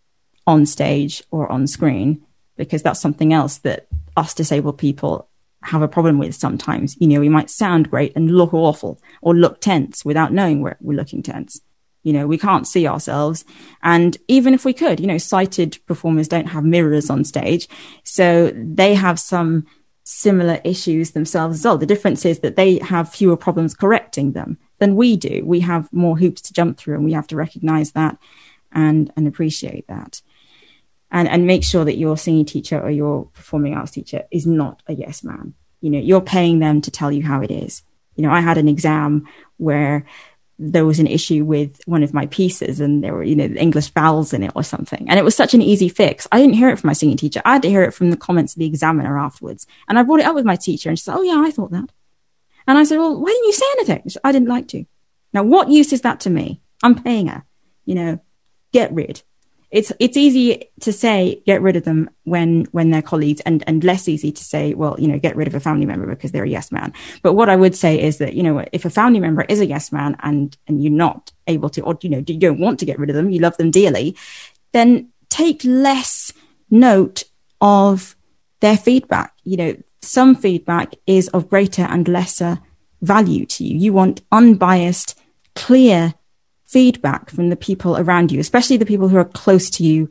on stage or on screen, because that's something else that us disabled people have a problem with sometimes. You know, we might sound great and look awful or look tense without knowing we're, we're looking tense. You know, we can't see ourselves. And even if we could, you know, sighted performers don't have mirrors on stage. So they have some similar issues themselves as well. The difference is that they have fewer problems correcting them than we do. We have more hoops to jump through, and we have to recognize that and, and appreciate that. And, and make sure that your singing teacher or your performing arts teacher is not a yes man. You know, you're paying them to tell you how it is. You know, I had an exam where there was an issue with one of my pieces and there were, you know, English vowels in it or something. And it was such an easy fix. I didn't hear it from my singing teacher. I had to hear it from the comments of the examiner afterwards. And I brought it up with my teacher and she said, oh yeah, I thought that. And I said, well, why didn't you say anything? She said, I didn't like to. Now, what use is that to me? I'm paying her, you know, get rid. It's it's easy to say get rid of them when when they're colleagues, and, and less easy to say, well, you know, get rid of a family member because they're a yes man. But what I would say is that, you know, if a family member is a yes man and and you're not able to, or, you know, you don't want to get rid of them, you love them dearly, then take less note of their feedback. You know, some feedback is of greater and lesser value to you. You want unbiased, clear feedback from the people around you, especially the people who are close to you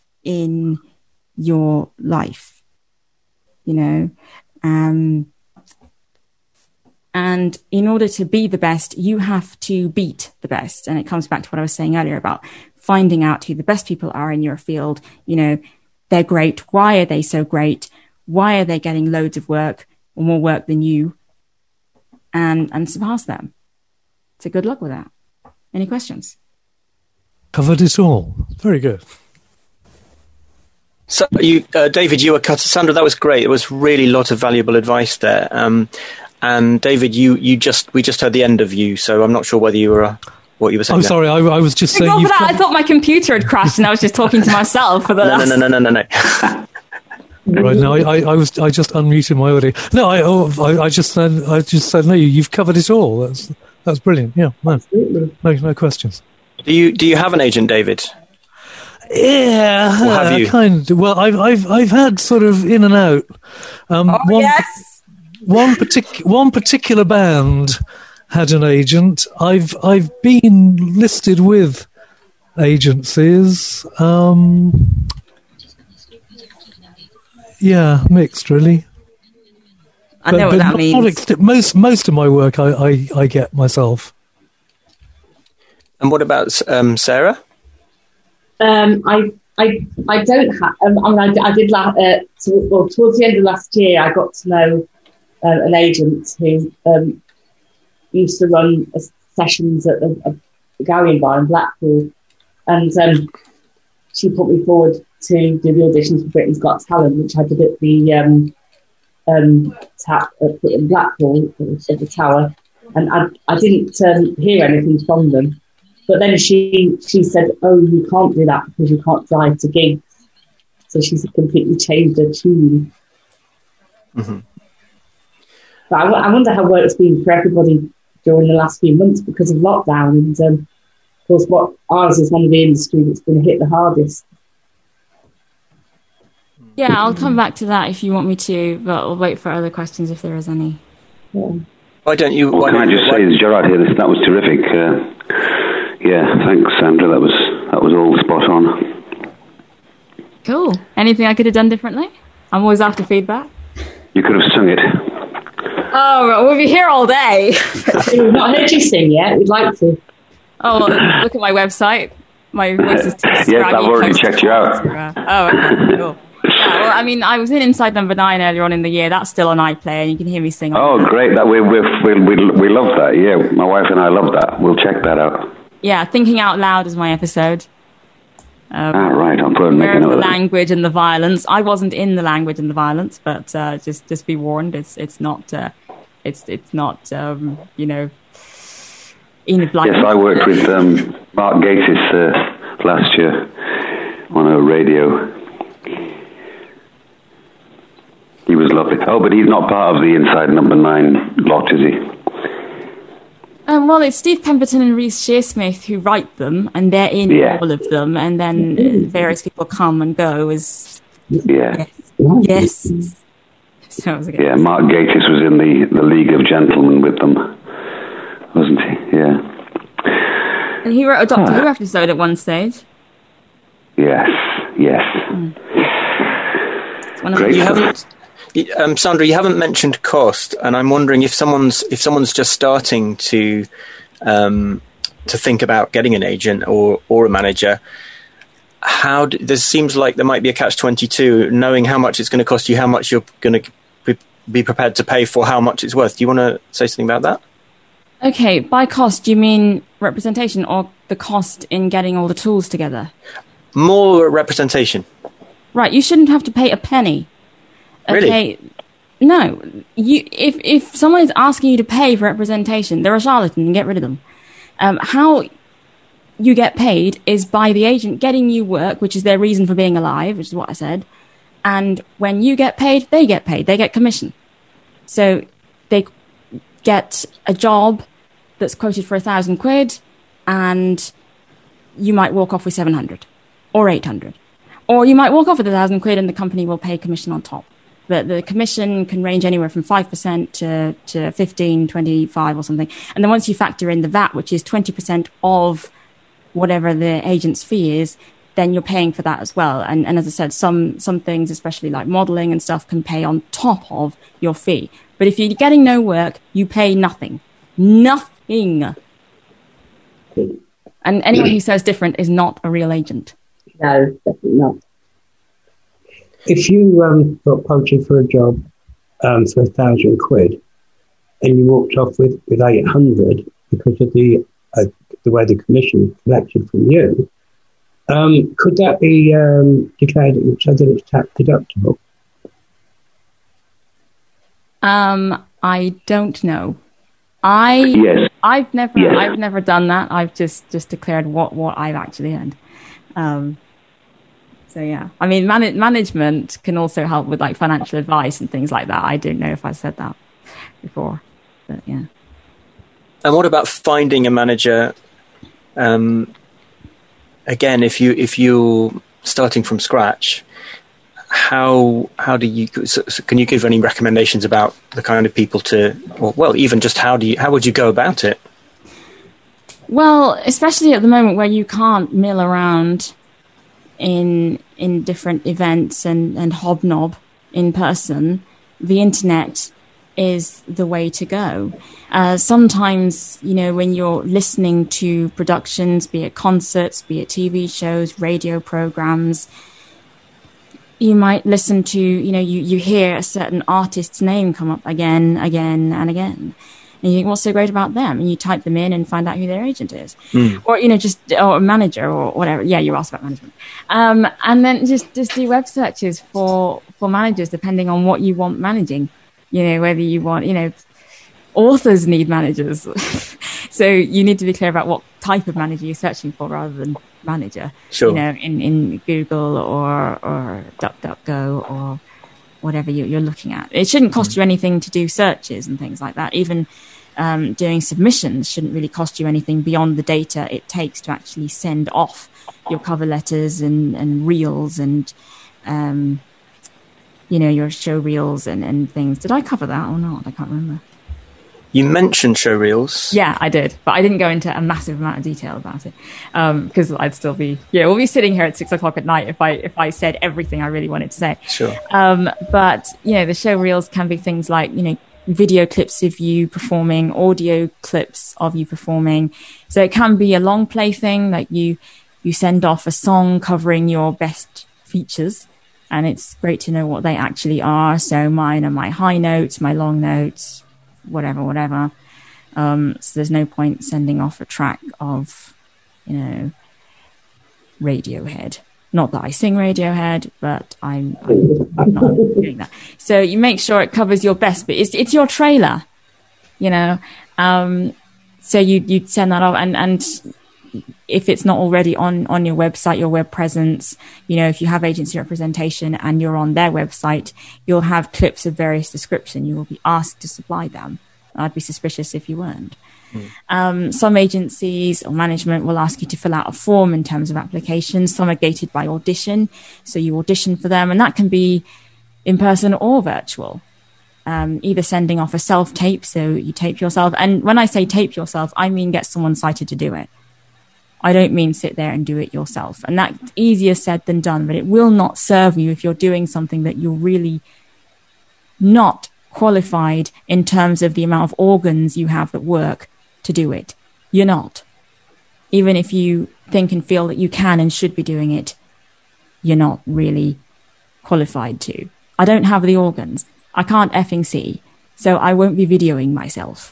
in your life, you know. Um, and in order to be the best, you have to beat the best. And it comes back to what I was saying earlier about finding out who the best people are in your field. You know, they're great. Why are they so great? Why are they getting loads of work or more work than you? And, and surpass them. So good luck with that. Any questions? Covered it all. Very good. So, you, uh, David, you were cut. Sandra, that was great. It was really a lot of valuable advice there. Um, and David, you, you just we just heard the end of you, so I'm not sure whether you were uh, what you were saying. Oh, sorry, I, I was just saying. For that, I thought my computer had crashed, and I was just talking to myself for the. No, last... no, no, no, no, no, no. Right, no, I, I, I was, I just unmuted my audio. No, I, oh, I, I just said, I just said, no, you've covered it all. That's that's brilliant. Yeah, no, no, no questions. Do you do you have an agent, David? Yeah, or have you? Kind of. Well, I've I've I've had sort of in and out. Um, oh one, yes. One partic- one particular band had an agent. I've I've been listed with agencies. Um, yeah, mixed really. I know but, what but that means. Ex- most most of my work I, I, I get myself. And what about um, Sarah? Um, I I I don't have. Um, I mean, I, I did. La- uh, to, well, towards the end of last year, I got to know uh, an agent who um, used to run uh, sessions at the Gowrian Bar in Blackpool, and um, she put me forward to do the auditions for Britain's Got Talent, which I did at the um, um, tap at in Blackpool at the Tower, and I, I didn't um, hear anything from them. But then she she said, "Oh, you can't do that because you can't drive to gigs." So she's completely changed her tune. Mm-hmm. But I, I wonder how well it's been for everybody during the last few months because of lockdown, and um, of course, what ours is one of the industry that's been hit the hardest. Yeah, I'll come back to that if you want me to, but I'll wait for other questions if there is any. Yeah. Why don't you? Well, why can don't I just you, say, this Gerard here, this, that was terrific. Uh, yeah, thanks, Sandra. That was that was all spot on. Cool. Anything I could have done differently? I'm always after feedback. You could have sung it. Oh, we'll be here all day. We've not heard you sing yet. We'd like to. Oh, well, look at my website. My voice is too Yes, scraggy, I've already close checked to you out. to, uh, Oh, okay, cool. Yeah, well, I mean, I was in Inside Number Nine earlier on in the year. That's still on iPlayer, and you can hear me sing. Oh, that. great! That we we we we we love that. Yeah, my wife and I love that. We'll check that out. Yeah, Thinking Out Loud is my episode. Um, ah, right. I'll put and make a note the of that. language and the violence. I wasn't in the language and the violence, but uh, just just be warned, it's it's not uh, it's it's not um, you know. In black. Yes, I worked with um, Mark Gatiss uh, last year on a radio. He was lovely. Oh, but he's not part of the Inside Number Nine lot, is he? Um, well, it's Steve Pemberton and Reece Shearsmith who write them, and they're in Yeah. all of them, and then uh, various people come and go as... Yeah. Yes. yes. So it was okay. Yeah, Mark Gatiss was in the, the League of Gentlemen with them, wasn't he? Yeah. And he wrote a Doctor Ah. Who episode at one stage. Yes, yes. Mm. It's one of Great you stuff. haven't, um, Sandra, you haven't mentioned cost, and I'm wondering if someone's if someone's just starting to um, to think about getting an agent or or a manager. How do, there seems like there might be a catch twenty-two, knowing how much it's going to cost you, how much you're going to be, be prepared to pay for how much it's worth. Do you want to say something about that? Okay, by cost, do you mean representation or the cost in getting all the tools together? More representation. Right, you shouldn't have to pay a penny. Really? Okay, no. You, if if someone is asking you to pay for representation, they're a charlatan, get rid of them. Um, how you get paid is by the agent getting you work, which is their reason for being alive, which is what I said. And when you get paid, they get paid. They get commission. So they get a job that's quoted for a thousand quid, and you might walk off with seven hundred or eight hundred. Or you might walk off with a thousand quid and the company will pay commission on top. But the commission can range anywhere from five percent to, to fifteen, twenty-five or something. And then once you factor in the V A T, which is twenty percent of whatever the agent's fee is, then you're paying for that as well. And, and as I said, some, some things, especially like modeling and stuff, can pay on top of your fee. But if you're getting no work, you pay nothing. Nothing. And anyone who says different is not a real agent. No, definitely not. If you um, got poaching for a job um, for a thousand quid and you walked off with, with eight hundred because of the uh, the way the commission collected from you, um, could that be um, declared so that it's tax deductible? Um, I don't know. I Yes. I've never Yes. I've never done that. I've just, just declared what, what I've actually earned. Um, so yeah, I mean, man- management can also help with like financial advice and things like that. I don't know if I said that before, but yeah. And what about finding a manager? Um, again, if you if you're starting from scratch, how how do you so, so can you give any recommendations about the kind of people to, or well, even just how do you how would you go about it? Well, especially at the moment where you can't mill around in in different events and, and hobnob in person, the internet is the way to go. Uh, sometimes, you know, when you're listening to productions, be it concerts, be it T V shows, radio programs, you might listen to, you know, you, you hear a certain artist's name come up again, again, and again. And you think, what's so great about them? And you type them in and find out who their agent is. Mm. Or, you know, just, or a manager or whatever. Yeah, you asked about management. Um, and then just, just do web searches for, for managers, depending on what you want managing. You know, whether you want, you know, authors need managers. So you need to be clear about what type of manager you're searching for rather than manager. Sure. You know, in, in Google or, or DuckDuckGo or whatever you, you're looking at. It shouldn't cost you anything to do searches and things like that. Even um, doing submissions shouldn't really cost you anything beyond the data it takes to actually send off your cover letters and, and reels and, um, you know, your show reels and, and things. Did I cover that or not? I can't remember. You mentioned show reels. Yeah, I did, but I didn't go into a massive amount of detail about it because um, I'd still be yeah. We'll be sitting here at six o'clock at night if I if I said everything I really wanted to say. Sure. Um, but you know, the show reels can be things like you know video clips of you performing, audio clips of you performing. So it can be a long play thing, like you you send off a song covering your best features, and it's great to know what they actually are. So mine are my high notes, my long notes. Whatever, whatever. Um, so there's no point sending off a track of, you know, Radiohead. Not that I sing Radiohead, but I'm, I'm, I'm not doing that. So you make sure it covers your best, but it's it's your trailer, you know. Um, so you you send that off, and and if it's not already on on your website, your web presence, you know, if you have agency representation and you're on their website, you'll have clips of various description. You will be asked to supply them. I'd be suspicious if you weren't. Mm. Um, some agencies or management will ask you to fill out a form in terms of applications. Some are gated by audition, so you audition for them, and that can be in person or virtual. Um, either sending off a self-tape, so you tape yourself. And when I say tape yourself, I mean get someone sighted to do it. I don't mean sit there and do it yourself. And that's easier said than done, but it will not serve you if you're doing something that you're really not qualified in terms of the amount of organs you have that work to do it. You're not. Even if you think and feel that you can and should be doing it, you're not really qualified to. I don't have the organs. I can't effing see, so I won't be videoing myself.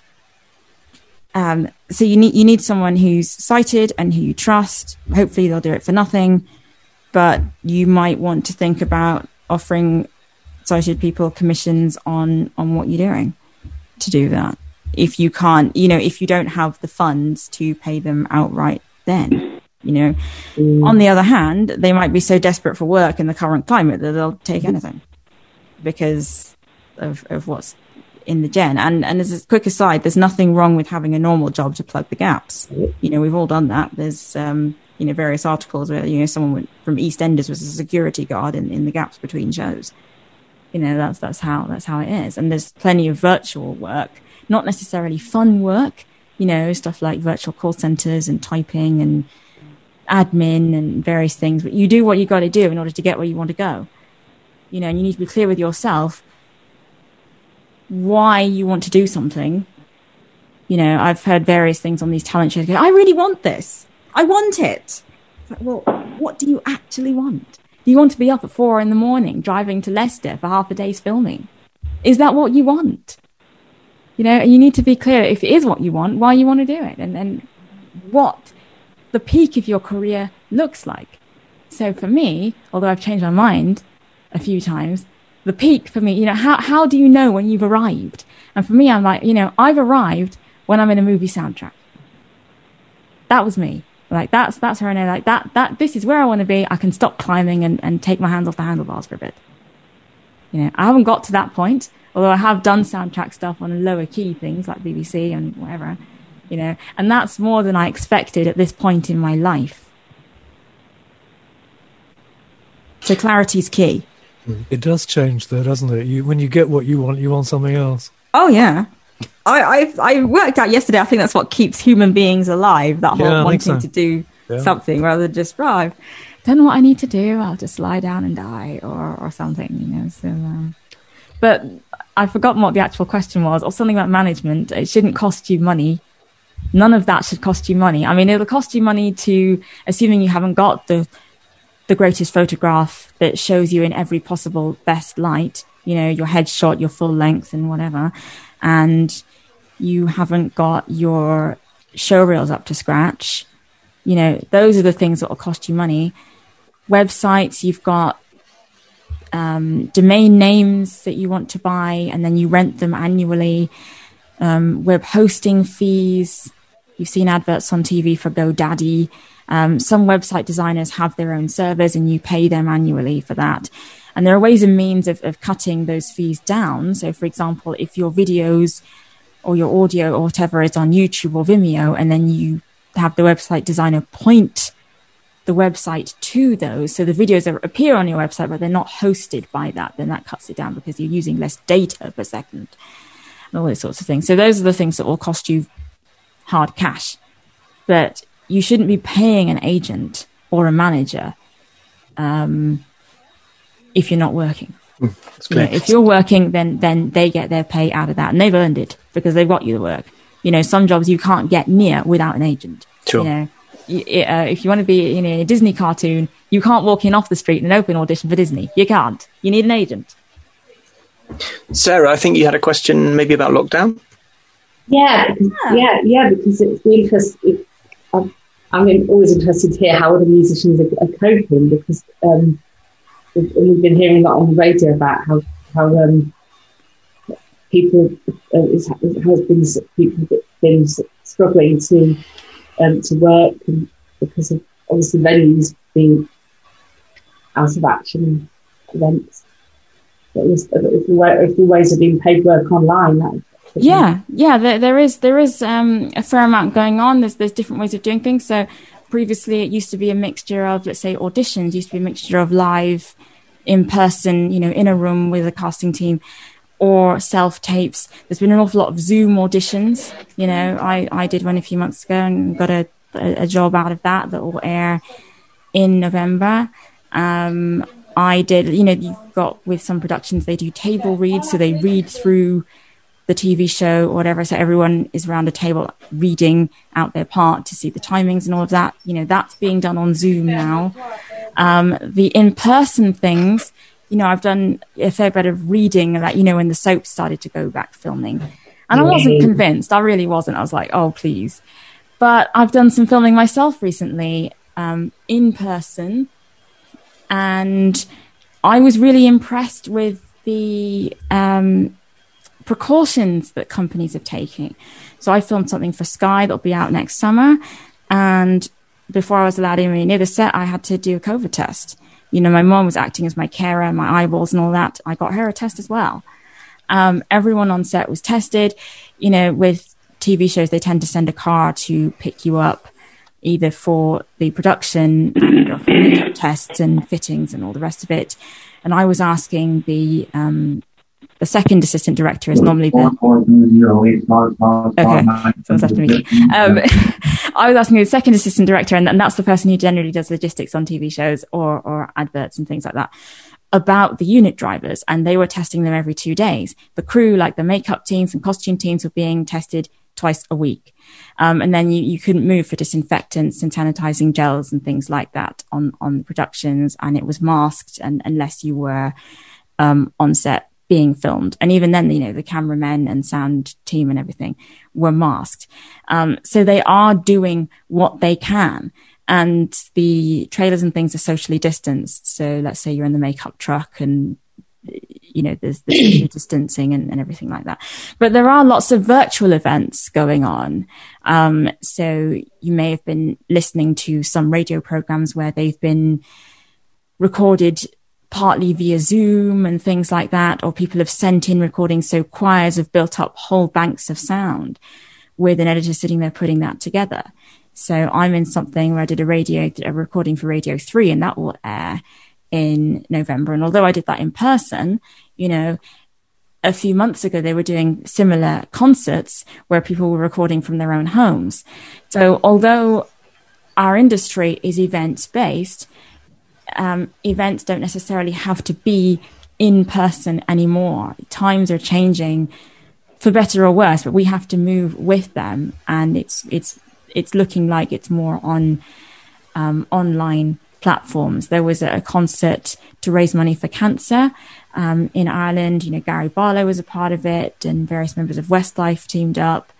Um, so you need you need someone who's sighted and who you trust. Hopefully they'll do it for nothing, but you might want to think about offering sighted people commissions on, on what you're doing to do that. If you can't, you know, if you don't have the funds to pay them outright then, you know. Mm. On the other hand, they might be so desperate for work in the current climate that they'll take anything because of, of what's in the gen. And and as a quick aside, there's nothing wrong with having a normal job to plug the gaps. You know, we've all done that. There's um you know various articles where you know someone went, from EastEnders was a security guard in, in the gaps between shows. You know, that's that's how that's how it is. And there's plenty of virtual work, not necessarily fun work, you know, stuff like virtual call centers and typing and admin and various things, but you do what you got to do in order to get where you want to go. You know, and you need to be clear with yourself why you want to do something. You know, I've heard various things on these talent shows go, I really want this. I want it. Like, well, what do you actually want? Do you want to be up at four in the morning driving to Leicester for half a day's filming? Is that what you want? You know, and you need to be clear if it is what you want, why you want to do it, and, and what the peak of your career looks like. So for me, although I've changed my mind a few times, the peak for me, you know, how how do you know when you've arrived? And for me, I'm like, you know, I've arrived when I'm in a movie soundtrack. That was me. Like, that's that's where I know, like, that, that this is where I want to be. I can stop climbing and, and take my hands off the handlebars for a bit. You know, I haven't got to that point, although I have done soundtrack stuff on lower key things like B B C and whatever, you know, and that's more than I expected at this point in my life. So clarity's key. It does change, though, doesn't it? You, when you get what you want, you want something else. Oh, yeah. I I, I worked out yesterday, I think that's what keeps human beings alive, that whole yeah, wanting so. to do yeah. something rather than just, well, I don't know what I need to do, I'll just lie down and die or, or something, you know. So, um, but I've forgotten what the actual question was, or something about management. It shouldn't cost you money. None of that should cost you money. I mean, it'll cost you money to, assuming you haven't got the the greatest photograph that shows you in every possible best light, you know, your headshot, your full length and whatever. And you haven't got your show reels up to scratch. You know, those are the things that will cost you money. Websites, you've got um, domain names that you want to buy, and then you rent them annually. Um, web hosting fees. You've seen adverts on T V for GoDaddy. Um, some website designers have their own servers, and you pay them annually for that. And there are ways and means of, of cutting those fees down. So, for example, if your videos or your audio or whatever is on YouTube or Vimeo, and then you have the website designer point the website to those, so the videos are, appear on your website, but they're not hosted by that, then that cuts it down because you're using less data per second and all those sorts of things. So those are the things that will cost you hard cash. But you shouldn't be paying an agent or a manager um, if you're not working. Mm, you know, if you're working, then then they get their pay out of that, and they've earned it because they've got you the work. You know, some jobs you can't get near without an agent. Sure. You know, you, uh, if you want to be in a Disney cartoon, you can't walk in off the street and open audition for Disney. You can't. You need an agent. Sarah, I think you had a question maybe about lockdown. Yeah, because, yeah, yeah, yeah, because it's really interesting. I'm, I'm always interested to hear how other musicians are, are coping, because um, we've, we've been hearing a lot on the radio about how how um, people uh, it has been people have been struggling to um, to work, and because of obviously venues being out of action, events. But if the, if the ways of being paid work online, that. Yeah, yeah, there, there is there is um, a fair amount going on. There's there's different ways of doing things. So previously, it used to be a mixture of, let's say, auditions. Used to be a mixture of live, in person, you know, in a room with a casting team, or self tapes. There's been an awful lot of Zoom auditions. You know, I, I did one a few months ago and got a a, a job out of that that will air in November. Um, I did, you know, you've got with some productions they do table reads, so they read through the T V show or whatever, so everyone is around a table reading out their part to see the timings and all of that. You know, that's being done on Zoom now. Um, the in-person things, you know, I've done a fair bit of reading that, you know, when the soap started to go back filming. And I wasn't convinced. I really wasn't. I was like, oh, please. But I've done some filming myself recently um, in person. And I was really impressed with the... Um, precautions that companies are taking. So I filmed something for Sky that'll be out next summer, and before I was allowed in near the set, I had to do a COVID test. You know, my mom was acting as my carer, my eyeballs and all that. I got her a test as well. Um, everyone on set was tested. You know, with T V shows, they tend to send a car to pick you up, either for the production or for makeup tests and fittings and all the rest of it. And I was asking the um, The second assistant director is normally the... Okay, someone's after me. Um, I was asking the second assistant director, and, and that's the person who generally does logistics on T V shows or, or adverts and things like that, about the unit drivers, and they were testing them every two days. The crew, like the makeup teams and costume teams, were being tested twice a week. Um, and then you, you couldn't move for disinfectants and sanitizing gels and things like that on, on the productions, and it was masked and, unless you were um, on set being filmed. And even then, you know, the cameramen and sound team and everything were masked. Um, so they are doing what they can. And the trailers and things are socially distanced. So let's say you're in the makeup truck and, you know, there's the social distancing and, and everything like that. But there are lots of virtual events going on. Um, so you may have been listening to some radio programs where they've been recorded partly via Zoom and things like that, or people have sent in recordings. So choirs have built up whole banks of sound with an editor sitting there putting that together. So I'm in something where I did a radio, a recording for Radio three, and that will air in November. And although I did that in person, you know, a few months ago, they were doing similar concerts where people were recording from their own homes. So although our industry is events based, Um, events don't necessarily have to be in person anymore. Times are changing for better or worse, but we have to move with them. And it's it's it's looking like it's more on um, online platforms. There was a, a concert to raise money for cancer um, in Ireland. You know, Gary Barlow was a part of it, and various members of Westlife teamed up.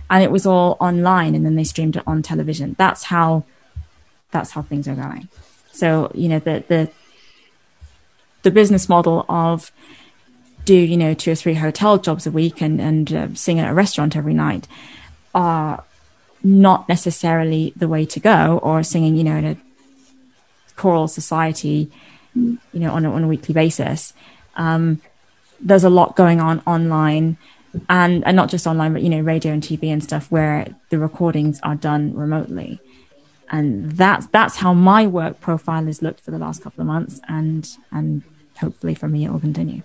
and it was all online, and then they streamed it on television. That's how that's how things are going. So, you know, the the the business model of do, you know, two or three hotel jobs a week and, and uh, sing at a restaurant every night are not necessarily the way to go, or singing, you know, in a choral society, you know, on a, on a weekly basis. Um, there's a lot going on online, and, and not just online, but, you know, radio and T V and stuff where the recordings are done remotely. And that's, that's how my work profile has looked for the last couple of months. And, and hopefully for me, it will continue.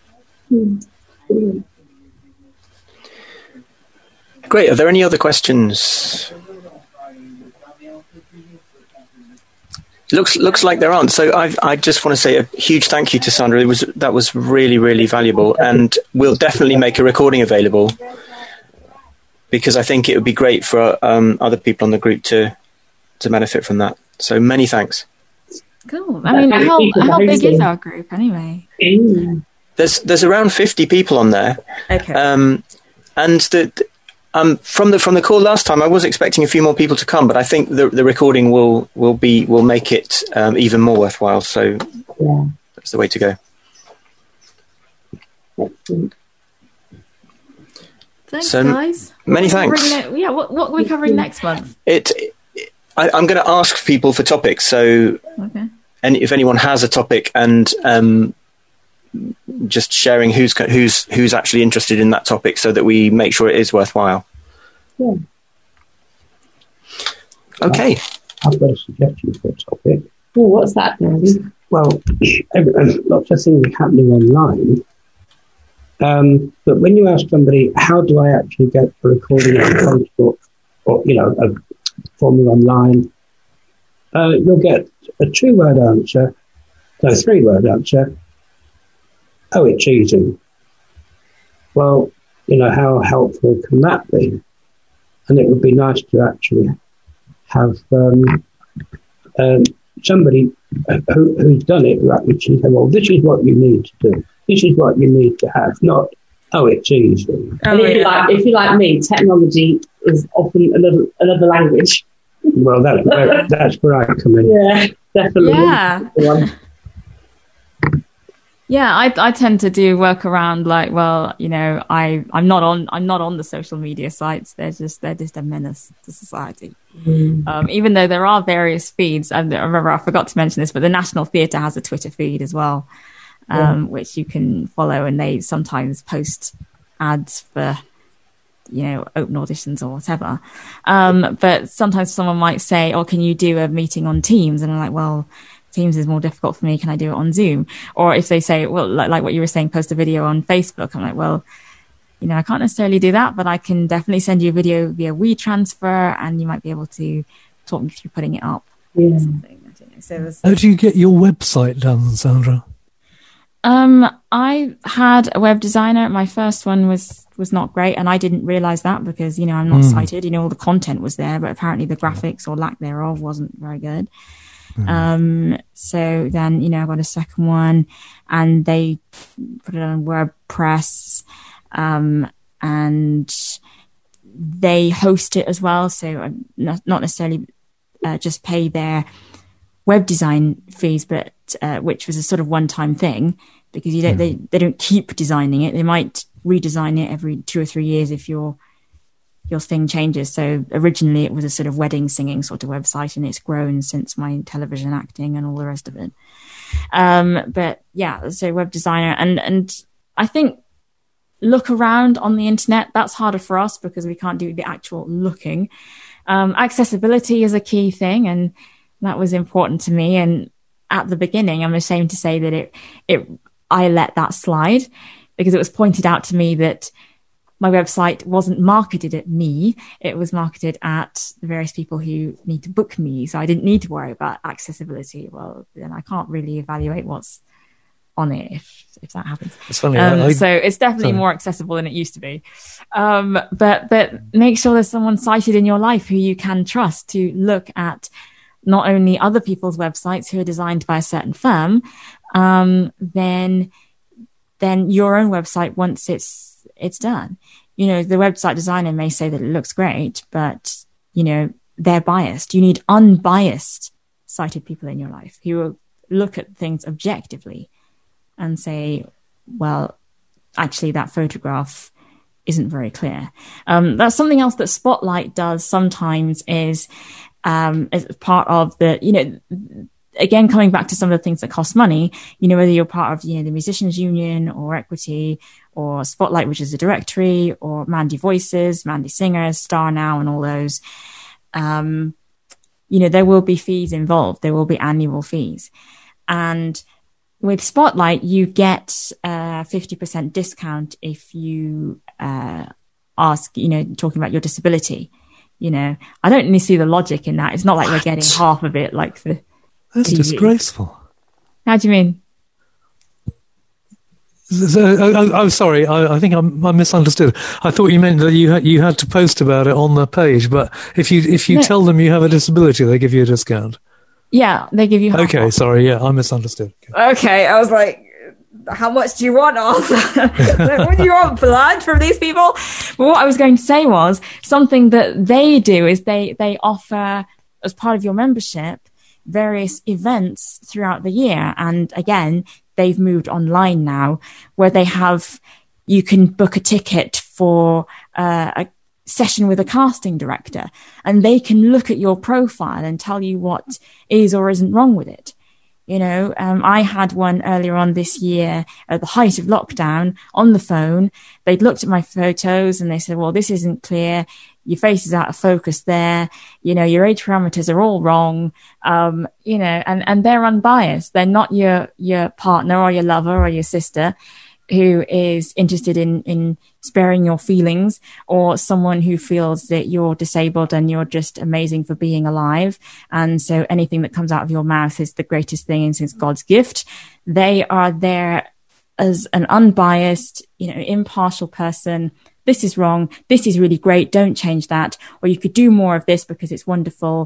Great. Are there any other questions? Looks looks like there aren't. So I I just want to say a huge thank you to Sandra. It was that was really really valuable, and we'll definitely make a recording available, because I think it would be great for um, other people on the group to to benefit from that. So many thanks. Cool. I mean, how how big is our group anyway? There's there's around fifty people on there. Okay. Um, and the um from the from the call last time, I was expecting a few more people to come, but I think the the recording will will be will make it um, even more worthwhile. So Yeah. that's the way to go. Excellent. Thanks, So, guys. many What are we thanks. covering ne- yeah, what what are we covering next month? It. I, I'm going to ask people for topics. So, Okay. and if anyone has a topic, and um, just sharing who's co- who's who's actually interested in that topic, so that we make sure it is worthwhile. Yeah. Okay. I've got a suggestion for a topic. Oh, what's that, Gary? Well, every- lots of things are happening online. Um, but when you ask somebody, how do I actually get a recording on Facebook, or, you know, a forming online, uh, you'll get a two-word answer, no, three-word answer. Oh, it's easy. Well, you know, how helpful can that be? And it would be nice to actually have um, um, somebody who, who's done it who actually say, well, this is what you need to do. This is what you need to have, not, oh, it's easy. Oh, And if, you yeah. like, if you're like me, technology is often another another language. Well, that's where, that's where I come in. Yeah, definitely. Yeah. One. Yeah, I I tend to do work around like, well, you know, I I'm not on I'm not on the social media sites. They're just they're just a menace to society. Mm. Um, even though there are various feeds, and I remember I forgot to mention this, but the National Theatre has a Twitter feed as well, um, which you can follow, and they sometimes post ads for, you know, open auditions or whatever. Um, but sometimes someone might say, "Oh, can you do a meeting on Teams?" And I'm like, "Well, Teams is more difficult for me. Can I do it on Zoom?" Or if they say, well, like, like what you were saying, post a video on Facebook. I'm like, well, you know, I can't necessarily do that, but I can definitely send you a video via WeTransfer, and you might be able to talk me through putting it up. Yeah. Or something. I don't know. So there's- How do you get your website done, Sandra? Um, I had a web designer. My first one was was not great, and I didn't realize that because, you know, I'm not Mm. sighted. You know, all the content was there, but apparently the graphics or lack thereof wasn't very good. Um, so then, you know, I got a second one, and they put it on WordPress, um, and they host it as well. So I'm not, not necessarily uh, just pay their web design fees, but uh, which was a sort of one-time thing, because you don't they, they don't keep designing it. They might redesign it every two or three years if your your thing changes. So originally it was a sort of wedding singing sort of website, and it's grown since my television acting and all the rest of it. Um, but yeah, so web designer, and and I think look around on the internet. That's harder for us because we can't do the actual looking. Um, accessibility is a key thing, and that was important to me. And at the beginning, I'm ashamed to say that it, it, I let that slide because it was pointed out to me that my website wasn't marketed at me. It was marketed at the various people who need to book me. So I didn't need to worry about accessibility. Well, then I can't really evaluate what's on it if, if that happens. It's funny. Um, I, I, so it's definitely sorry. more accessible than it used to be. Um, but, but make sure there's someone cited in your life who you can trust to look at not only other people's websites who are designed by a certain firm, um, then, then your own website once it's, it's done. you know, the website designer may say that it looks great, but, you know, they're biased. You need unbiased sighted people in your life who will look at things objectively and say, well, actually that photograph isn't very clear. Um, that's something else that Spotlight does sometimes is, um, as part of the, you know, again, coming back to some of the things that cost money, you know, whether you're part of, you know, the Musicians Union or Equity or Spotlight, which is a directory, or Mandy Voices, Mandy Singers, Star Now, and all those, um, you know, there will be fees involved. There will be annual fees. And with Spotlight, you get a fifty percent discount if you uh, ask, you know, talking about your disability. You know, I don't really see the logic in that. It's not like what? We're getting half of it like the That's T V. Disgraceful. How do you mean? So, I, I'm sorry. I, I think I'm, I misunderstood. I thought you meant that you had, you had to post about it on the page. But if you if you no. tell them you have a disability, they give you a discount. Yeah, they give you. Half okay, off. Sorry. Yeah, I misunderstood. Okay. okay, I was like, how much do you want off? What do you want, blood from these people? But what I was going to say was something that they do is they they offer as part of your membership various events throughout the year. And again, they've moved online now where they have, you can book a ticket for uh, a session with a casting director and they can look at your profile and tell you what is or isn't wrong with it. You know, um, I had one earlier on this year at the height of lockdown on the phone. They'd looked at my photos and they said, well, this isn't clear. Your face is out of focus there. You know, your age parameters are all wrong. Um, you know, and, and they're unbiased. They're not your, your partner or your lover or your sister who is interested in, in sparing your feelings, or someone who feels that you're disabled and you're just amazing for being alive. And so anything that comes out of your mouth is the greatest thing and it's God's gift. They are there as an unbiased, you know, impartial person. This is wrong. This is really great. Don't change that. Or you could do more of this because it's wonderful.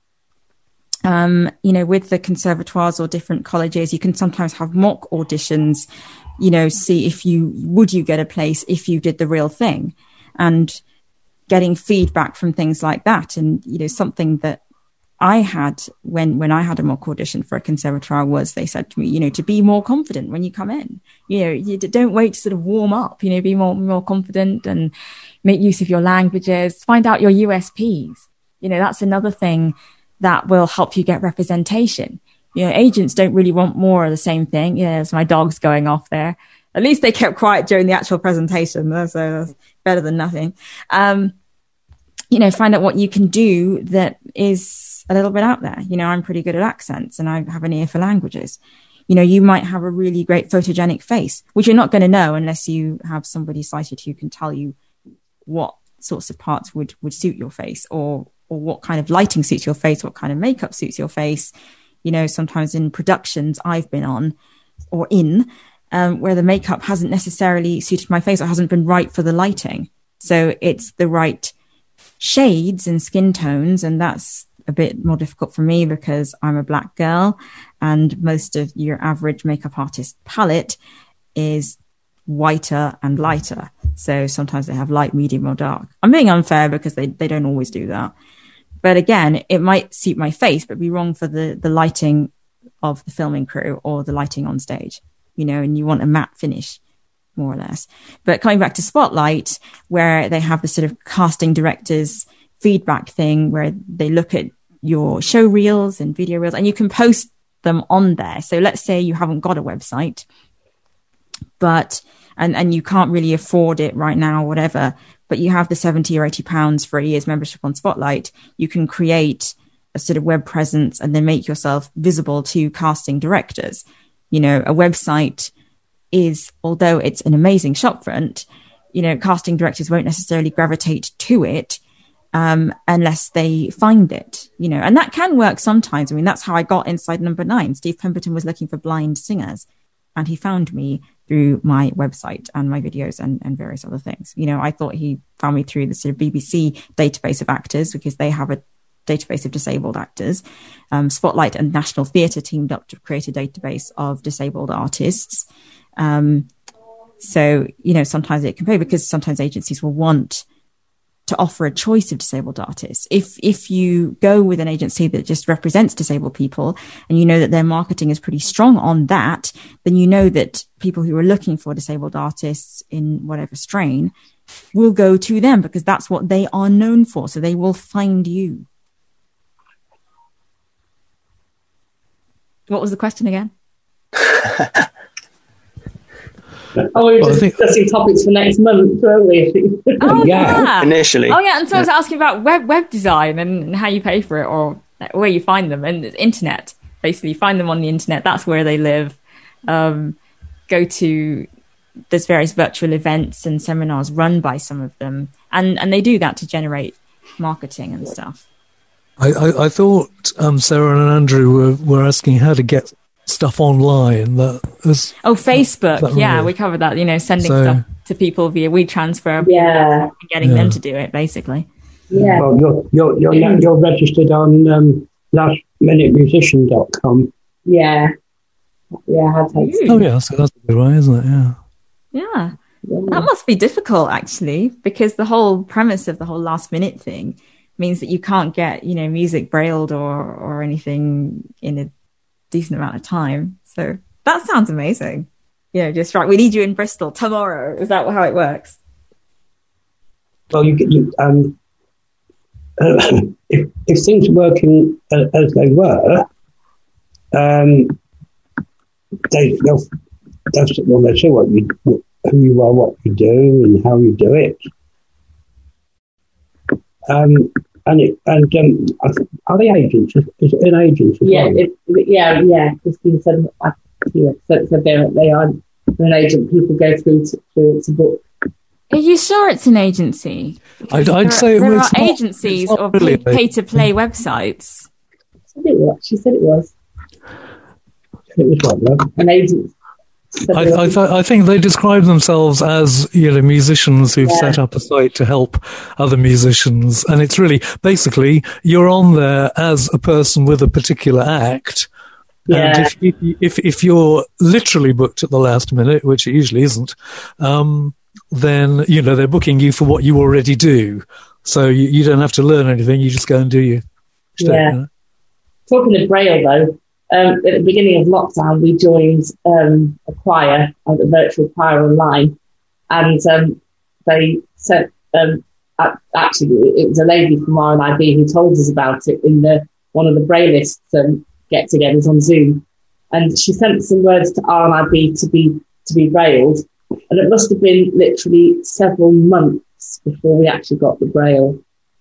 Um, you know, with the conservatoires or different colleges, you can sometimes have mock auditions, you know, see if you, would you get a place if you did the real thing, and getting feedback from things like that. And, you know, something that I had when, when I had a mock audition for a conservatoire was they said to me, you know, to be more confident when you come in, you know, you don't wait to sort of warm up, you know, be more, more confident and make use of your languages, find out your U S Ps. You know, that's another thing that will help you get representation. You know, agents don't really want more of the same thing. Yeah, there's my dog's going off there. At least they kept quiet during the actual presentation, so that's better than nothing. Um, you know, find out what you can do that is a little bit out there. You know, I'm pretty good at accents and I have an ear for languages. You know, you might have a really great photogenic face, which you're not going to know unless you have somebody sighted who can tell you what sorts of parts would, would suit your face, or or what kind of lighting suits your face, what kind of makeup suits your face. You know, sometimes in productions I've been on or in, um, where the makeup hasn't necessarily suited my face or hasn't been right for the lighting. So it's the right shades and skin tones. And that's a bit more difficult for me because I'm a black girl and most of your average makeup artist palette is whiter and lighter. So sometimes they have light, medium or dark. I'm being unfair because they, they don't always do that. But again, it might suit my face, but be wrong for the, the lighting of the filming crew or the lighting on stage, you know, and you want a matte finish, more or less. But coming back to Spotlight, where they have the sort of casting directors feedback thing, where they look at your show reels and video reels, and you can post them on there. So let's say you haven't got a website, but, and, and you can't really afford it right now, or whatever, but you have the seventy or eighty pounds for a year's membership on Spotlight, you can create a sort of web presence and then make yourself visible to casting directors. You know, a website is, although it's an amazing shopfront, you know, casting directors won't necessarily gravitate to it um, unless they find it, you know, and that can work sometimes. I mean, that's how I got inside Number Nine. Steve Pemberton was looking for blind singers and he found me through my website and my videos and, and various other things. You know, I thought he found me through the sort of B B C database of actors because they have a database of disabled actors. Um, Spotlight and National Theatre teamed up to create a database of disabled artists. Um, So, you know, sometimes it can pay because sometimes agencies will want to offer a choice of disabled artists. If if you go with an agency that just represents disabled people and you know that their marketing is pretty strong on that, then you know that people who are looking for disabled artists in whatever strain will go to them because that's what they are known for. So they will find you. What was the question again? Oh, we were Well, I just think- discussing topics for next month, weren't we? Oh, Yeah. yeah. Initially. Oh, yeah. And so I was asking about web web design and how you pay for it or where you find them. And it's internet, basically. You find them on the internet. That's where they live. Um, go to, there's various virtual events and seminars run by some of them. And, and they do that to generate marketing and stuff. I, I, I thought um, Sarah and Andrew were, were asking how to get stuff online. That was, Oh, Facebook. that Yeah, right? we covered that, you know, sending So- stuff to people via WeTransfer. Yeah. And getting Yeah. them to do it, basically. Yeah. Well, you're you're you're, now, you're registered on um, last minute musician dot com. Yeah. Yeah, I had to. oh yeah, so that's a good way, isn't it? Yeah. Yeah. That must be difficult, actually, because the whole premise of the whole last minute thing means that you can't get, you know, music brailled or, or anything in a decent amount of time. So that sounds amazing. You know, just right, we need you in Bristol tomorrow. Is that how it works? Well, you, you um, uh, if if things are working uh, as they were, um, they they'll, they'll well they see what you who you are, what you do, and how you do it. Um, and it and um, I th- are they agents? Is is it an agent as Yeah, well? it, yeah, yeah. Christine said, I, yeah, so, so they're, they are they're an agent. People go through to, through to book. Are you sure it's an agency? I'd, There, I'd say there it's are not, agencies it's not or really pay, an pay to play websites. She said it was. She said it was It was what, love? an agent. Said I, it I, was- th- I think they describe themselves as, you know, musicians who've Yeah. set up a site to help other musicians. And it's really, basically, you're on there as a person with a particular act. Yeah. And if, if, if, if you're literally booked at the last minute, which it usually isn't, um, then, you know, they're booking you for what you already do. So you, you don't have to learn anything. You just go and do your shtick, Yeah. you know? Talking of Braille, though, um, at the beginning of lockdown, we joined um, a choir, uh, the virtual choir online, and um, they said, um, a- actually, it was a lady from R N I B who told us about it in the one of the Braillists um, get-togethers on Zoom, and she sent some words to R N I B to be to be brailled, and it must have been literally several months before we actually got the Braille.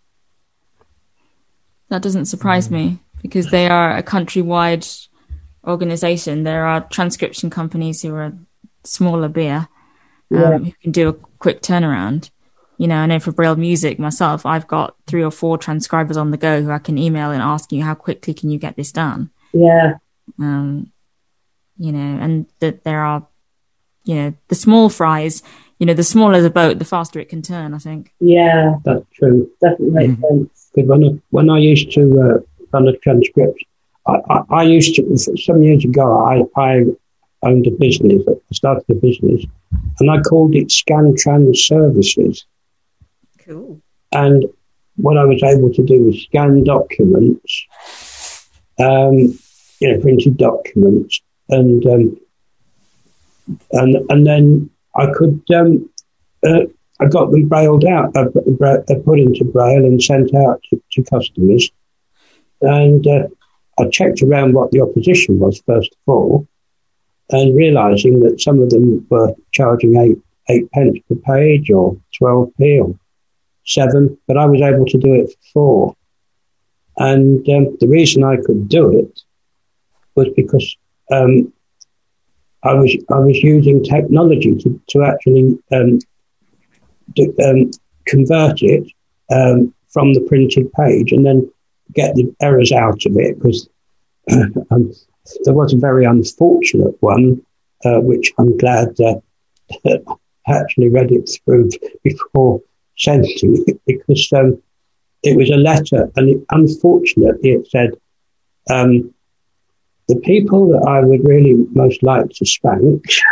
That doesn't surprise me because they are a countrywide organization. There are transcription companies who are smaller beer um, Yeah. who can do a quick turnaround. You know, I know for Braille Music myself, I've got three or four transcribers on the go who I can email and ask you how quickly can you get this done. Yeah, Um, you know, and that there are, you know, the small fries. You know, the smaller the boat, the faster it can turn, I think. yeah, That's true. definitely makes sense. Because when I, when I used to uh, run a transcript, I, I, I used to, some years ago, I, I owned a business, I started a business, and I called it Scantrans Services. Cool. And what I was able to do was scan documents, um, you know, printed documents, and um, and and then I could, um, uh, I got them brailled out, uh, bra- uh, put into braille and sent out to, to customers. And uh, I checked around what the opposition was first of all, and realising that some of them were charging eight eight pence per page or twelve p or seven, but I was able to do it for four. And um, the reason I could do it was because um, I was I was using technology to to actually um, do, um, convert it um, from the printed page and then get the errors out of it. Because um, there was a very unfortunate one, uh, which I'm glad uh, I actually read it through before sending it, because um, it was a letter, and it, unfortunately it said, um, the people that I would really most like to spank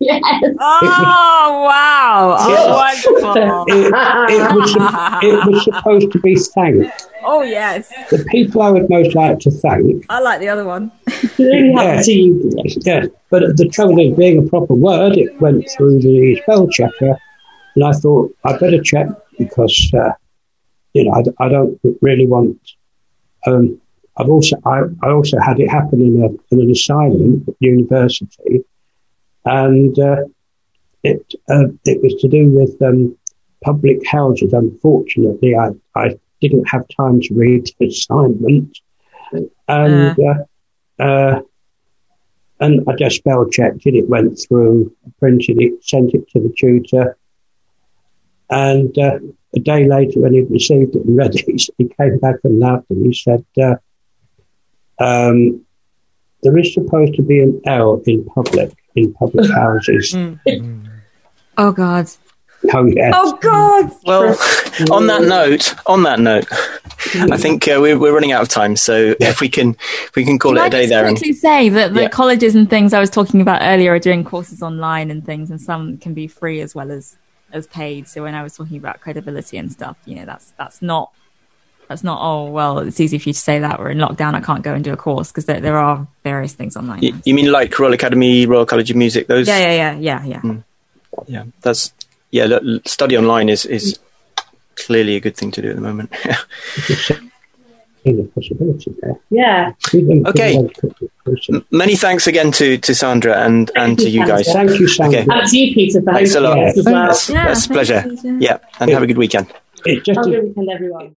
Yes. Oh, wow. Oh, wonderful. It, it, was, it was supposed to be thanked. Oh, yes. The people I would most like to thank. I like the other one. Really happy Yeah. to you. Yeah, but the trouble is, being a proper word, it went through the spell checker, and I thought I'd better check because, uh, you know, I, I don't really want. Um, I've also I, I also had it happen in, a, in an asylum at university, and uh, it uh, it was to do with um, public houses. Unfortunately, I, I didn't have time to read the assignment, and uh, uh, and I just spell checked it. It went through, printed it, sent it to the tutor, and uh, a day later, when he'd received it and read it, he came back and laughed and he said, uh, um, "There is supposed to be an L in public in public houses." Oh, God. Oh yes. Oh, God. Well, on that note, on that note, I think uh, we're we're running out of time. So if we can, if we can call Can it I a day just there. And, quickly say that the Yeah. colleges and things I was talking about earlier are doing courses online and things, and some can be free as well as, as paid. So when I was talking about credibility and stuff, you know, that's that's not that's not. Oh well, it's easy for you to say that we're in lockdown. I can't go and do a course because there there are various things online. you, you mean like Royal Academy, Royal College of Music? Those? Yeah, yeah, yeah, yeah, yeah. Yeah, that's yeah. Look, study online is is clearly a good thing to do at the moment. See the possibility there. Yeah. Okay. M- Many thanks again to, to Sandra and, and to you guys. Thank you, Sandra. Okay. And to you, Peter, for Thanks a hosting lot. us as well. That's, Yeah, that's a thanks, pleasure. Peter. Yeah, and have a good weekend. It just Have a good weekend, everyone.